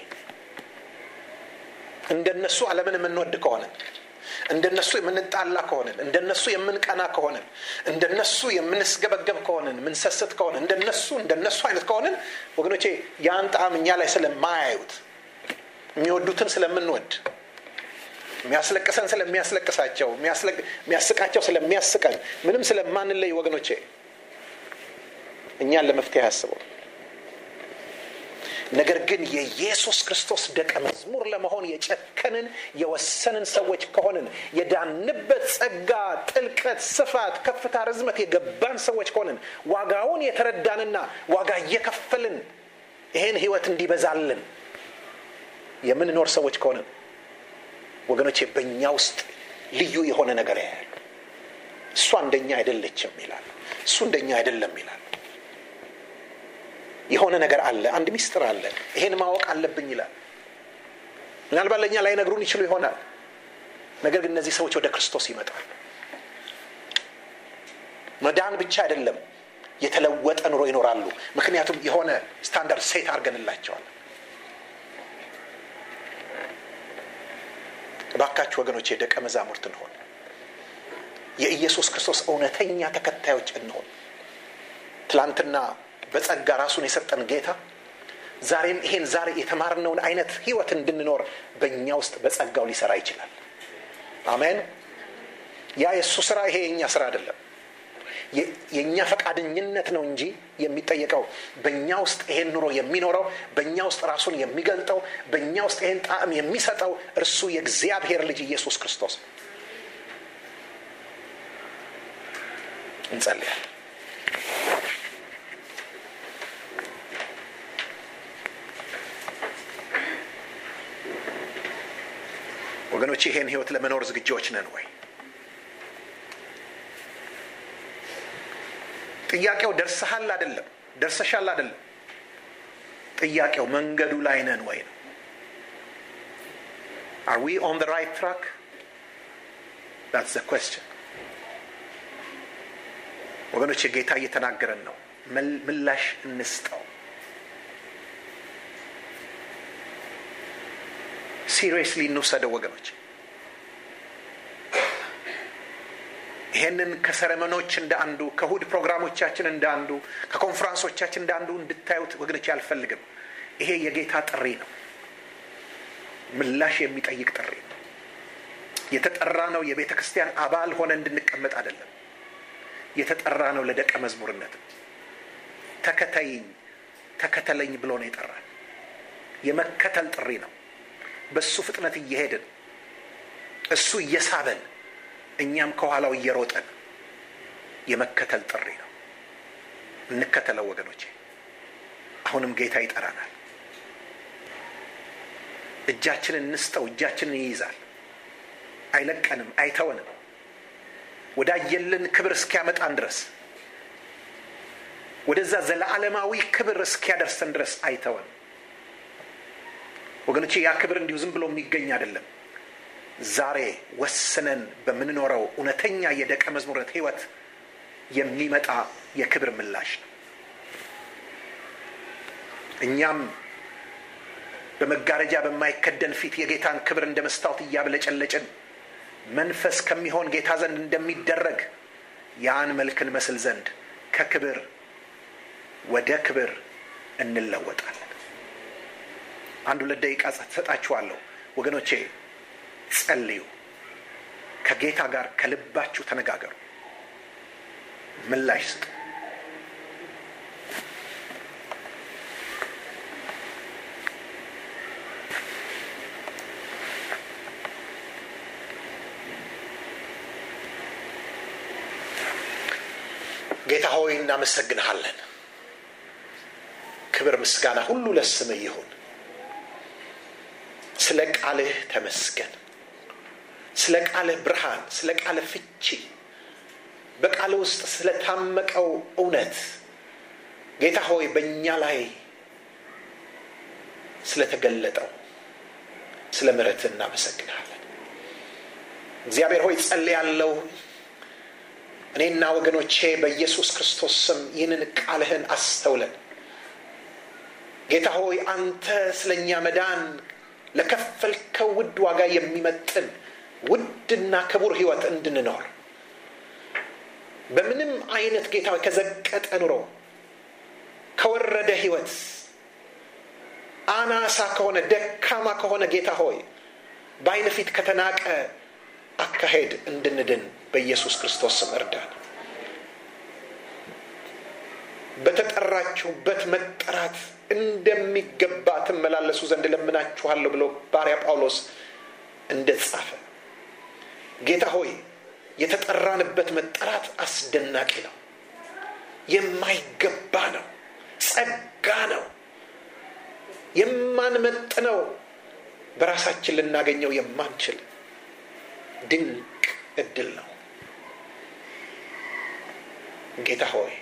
እንደነሱ ዓለምን የምንወድ ከሆነ፣ እንደነሱ የምንጣላ ከሆነ፣ እንደነሱ የምንቀና ከሆነ፣ እንደነሱ የምንስገበገብ ከሆነ፣ ምንሰስት ከሆነ፣ እንደነሱ እንደነሱ አይነት ከሆነ ወገኖቼ ያን ጣዕም እኛ ላይ ስለማያዩት የሚወዱትን ስለምንወድ የሚያስለቅሰን ስለሚያስለቅሳቸው የሚያስቃቸው ስለሚያስቀን ምንም ስለማንለይ ወገኖቼ እኛን ለመፍትሄ ያስበው። ነገር ግን የኢየሱስ ክርስቶስ ደቀ መዝሙር ለመሆን የጨከንን የወሰንን ሰዎች ከሆንን፣ የዳንበት ጸጋ ጥልቀት ስፋት ከፍታ ርዝመት የገባን ሰዎች ከሆንን፣ ዋጋውን የተረዳንና ዋጋ እየከፈልን ይሄን ህይወት እንዲበዛልን የምንኖር ሰዎች ከሆንን ወገኖቼ በእኛ ውስጥ ልዩ የሆነ ነገር ያያሉ። እሷ እንደኛ አይደለችም ይላል። እሱ እንደኛ አይደለም ይላል። የሆነ ነገር አለ፣ አንድ ሚስጥር አለ፣ ይሄን ማወቅ አለብኝ ይላል። ምናልባት ለኛ ላይ ነግሩን ይችሉ ይሆናል። ነገር ግን እነዚህ ሰዎች ወደ ክርስቶስ ይመጣሉ። መዳን ብቻ አይደለም፣ የተለወጠ ኑሮ ይኖራሉ። ምክንያቱም የሆነ ስታንዳርድ ሴት አድርገንላቸዋል። ባካችሁ ወገኖቼ ደቀ መዛሙርት እንሆን፣ የኢየሱስ ክርስቶስ እውነተኛ ተከታዮች እንሆን። ትላንትና በጸጋ ራሱን የሰጠን ጌታ ዛሬም ይሄን ዛሬ የተማርነውን አይነት ህይወት እንድንኖር በእኛ ውስጥ በጸጋው ሊሰራ ይችላል። አሜን። ያ የሱ ስራ፣ ይሄ የኛ ስራ አይደለም። የኛ ፈቃደኝነት ነው እንጂ የሚጠየቀው በእኛ ውስጥ ይሄን ኑሮ የሚኖረው፣ በእኛ ውስጥ ራሱን የሚገልጠው፣ በእኛ ውስጥ ይሄን ጣዕም የሚሰጠው እርሱ የእግዚአብሔር ልጅ ኢየሱስ ክርስቶስ። እንጸልያለን። ወገኖች ይሄን ህይወት ለመኖር ዝግጆች ነን ወይ? ጥያቄው ደርሰሃል አይደለም፣ ደርሰሻል አይደለም። ጥያቄው መንገዱ ላይ ነን ወይ ነው። Are we on the right track? That's the question. ወገኖች ጌታ እየተናገረን ነው። ምላሽ እንስጠው። ሲሪየስሊ እንውሰደው ወገኖች። ይሄንን ከሰረመኖች እንደ አንዱ፣ ከሁድ ፕሮግራሞቻችን እንደ አንዱ፣ ከኮንፈረንሶቻችን እንደ አንዱ እንድታዩት ወገኖች አልፈልግም። ይሄ የጌታ ጥሪ ነው። ምላሽ የሚጠይቅ ጥሪ ነው። የተጠራ ነው የቤተ ክርስቲያን አባል ሆነ እንድንቀመጥ አይደለም። የተጠራ ነው ለደቀ መዝሙርነት። ተከተይኝ ተከተለኝ ብሎ ነው የጠራን። የመከተል ጥሪ ነው። በሱ ፍጥነት እየሄድን እሱ እየሳበን እኛም ከኋላው እየሮጠን የመከተል ጥሪ ነው። እንከተለው ወገኖቼ። አሁንም ጌታ ይጠራናል። እጃችንን እንስጠው። እጃችንን ይይዛል። አይለቀንም፣ አይተወንም። ወዳየልን ክብር እስኪያመጣን ድረስ፣ ወደዛ ዘላለማዊ ክብር እስኪያደርሰን ድረስ አይተወንም ወገኖቼ። ያ ክብር እንዲሁ ዝም ብሎ የሚገኝ አይደለም። ዛሬ ወስነን በምንኖረው እውነተኛ የደቀ መዝሙርነት ህይወት የሚመጣ የክብር ምላሽ ነው። እኛም በመጋረጃ በማይከደን ፊት የጌታን ክብር እንደ መስታወት እያብለጨለጭን መንፈስ ከሚሆን ጌታ ዘንድ እንደሚደረግ ያን መልክን መስል ዘንድ ከክብር ወደ ክብር እንለወጣለን። አንድ ሁለት ደቂቃ ተሰጣችኋለሁ ወገኖቼ። ጸልዩ። ከጌታ ጋር ከልባችሁ ተነጋገሩ። ምላሽ ስጡ። ጌታ ሆይ እናመሰግንሃለን። ክብር ምስጋና ሁሉ ለስምህ ይሁን። ስለ ቃልህ ተመስገን። ስለ ቃልህ ብርሃን፣ ስለ ቃልህ ፍቺ፣ በቃልህ ውስጥ ስለ ታመቀው እውነት ጌታ ሆይ በእኛ ላይ ስለተገለጠው ስለ ምሕረትህ እናመሰግንሃለን። እግዚአብሔር ሆይ ጸልያለሁ እኔና ወገኖቼ በኢየሱስ ክርስቶስ ስም ይህንን ቃልህን አስተውለን ጌታ ሆይ አንተ ስለኛ መዳን ለከፈልከው ውድ ዋጋ የሚመጥን ውድና ክቡር ህይወት እንድንኖር በምንም አይነት ጌታ ሆይ ከዘቀጠ ኑሮ፣ ከወረደ ህይወት፣ አናሳ ከሆነ ደካማ ከሆነ ጌታ ሆይ በዓይን ፊት ከተናቀ አካሄድ እንድንድን በኢየሱስ ክርስቶስ ስም እርዳን። በተጠራችሁበት መጠራት እንደሚገባ ትመላለሱ ዘንድ ለምናችኋለሁ ብሎ ባሪያ ጳውሎስ እንደጻፈ ጌታ ሆይ የተጠራንበት መጠራት አስደናቂ ነው። የማይገባ ነው። ጸጋ ነው። የማንመጥነው፣ በራሳችን ልናገኘው የማንችል ድንቅ እድል ነው። ጌታ ሆይ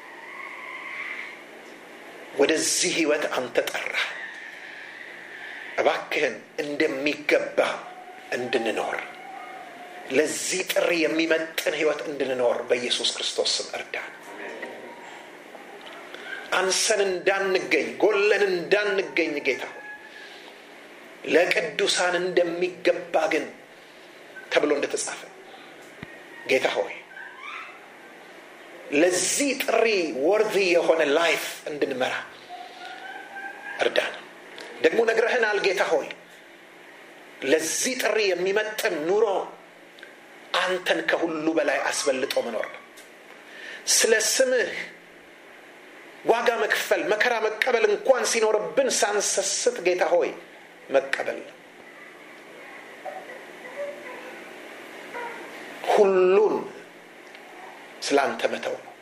ወደዚህ ህይወት አንተ ጠራህ። እባክህን እንደሚገባ እንድንኖር ለዚህ ጥሪ የሚመጥን ህይወት እንድንኖር በኢየሱስ ክርስቶስ ስም እርዳን። አንሰን እንዳንገኝ ጎለን እንዳንገኝ ጌታ ሆይ ለቅዱሳን እንደሚገባ ግን ተብሎ እንደተጻፈ ጌታ ሆይ ለዚህ ጥሪ ወርዚ የሆነ ላይፍ እንድንመራ እርዳን። ደግሞ ነግረህናል ጌታ ሆይ ለዚህ ጥሪ የሚመጥን ኑሮ አንተን ከሁሉ በላይ አስበልጦ መኖር ነው። ስለ ስምህ ዋጋ መክፈል መከራ መቀበል እንኳን ሲኖርብን ሳንሰስት ጌታ ሆይ መቀበል ነው። ሁሉን ስላንተ መተው ነው።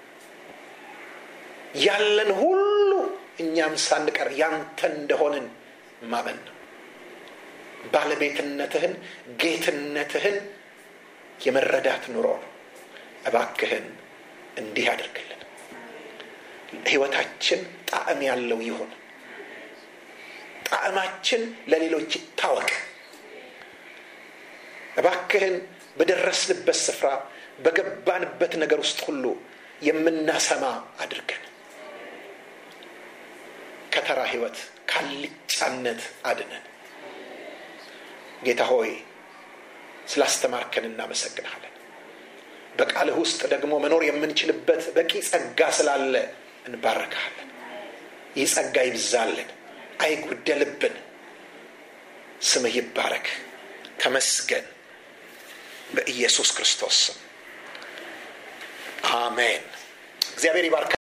ያለን ሁሉ እኛም ሳንቀር ያንተ እንደሆንን ማመን ነው። ባለቤትነትህን ጌትነትህን የመረዳት ኑሮ ነው። እባክህን እንዲህ አድርግልን። ህይወታችን ጣዕም ያለው ይሁን። ጣዕማችን ለሌሎች ይታወቅ። እባክህን በደረስንበት ስፍራ በገባንበት ነገር ውስጥ ሁሉ የምናሰማ አድርገን። ከተራ ህይወት ካልጫነት አድነን። ጌታ ሆይ ስላስተማርከን እናመሰግናለን። በቃልህ ውስጥ ደግሞ መኖር የምንችልበት በቂ ጸጋ ስላለ እንባረካለን። ይህ ጸጋ ይብዛልን፣ አይጉደልብን። ስምህ ይባረክ፣ ተመስገን። በኢየሱስ ክርስቶስ ስም አሜን። እግዚአብሔር ይባርክ።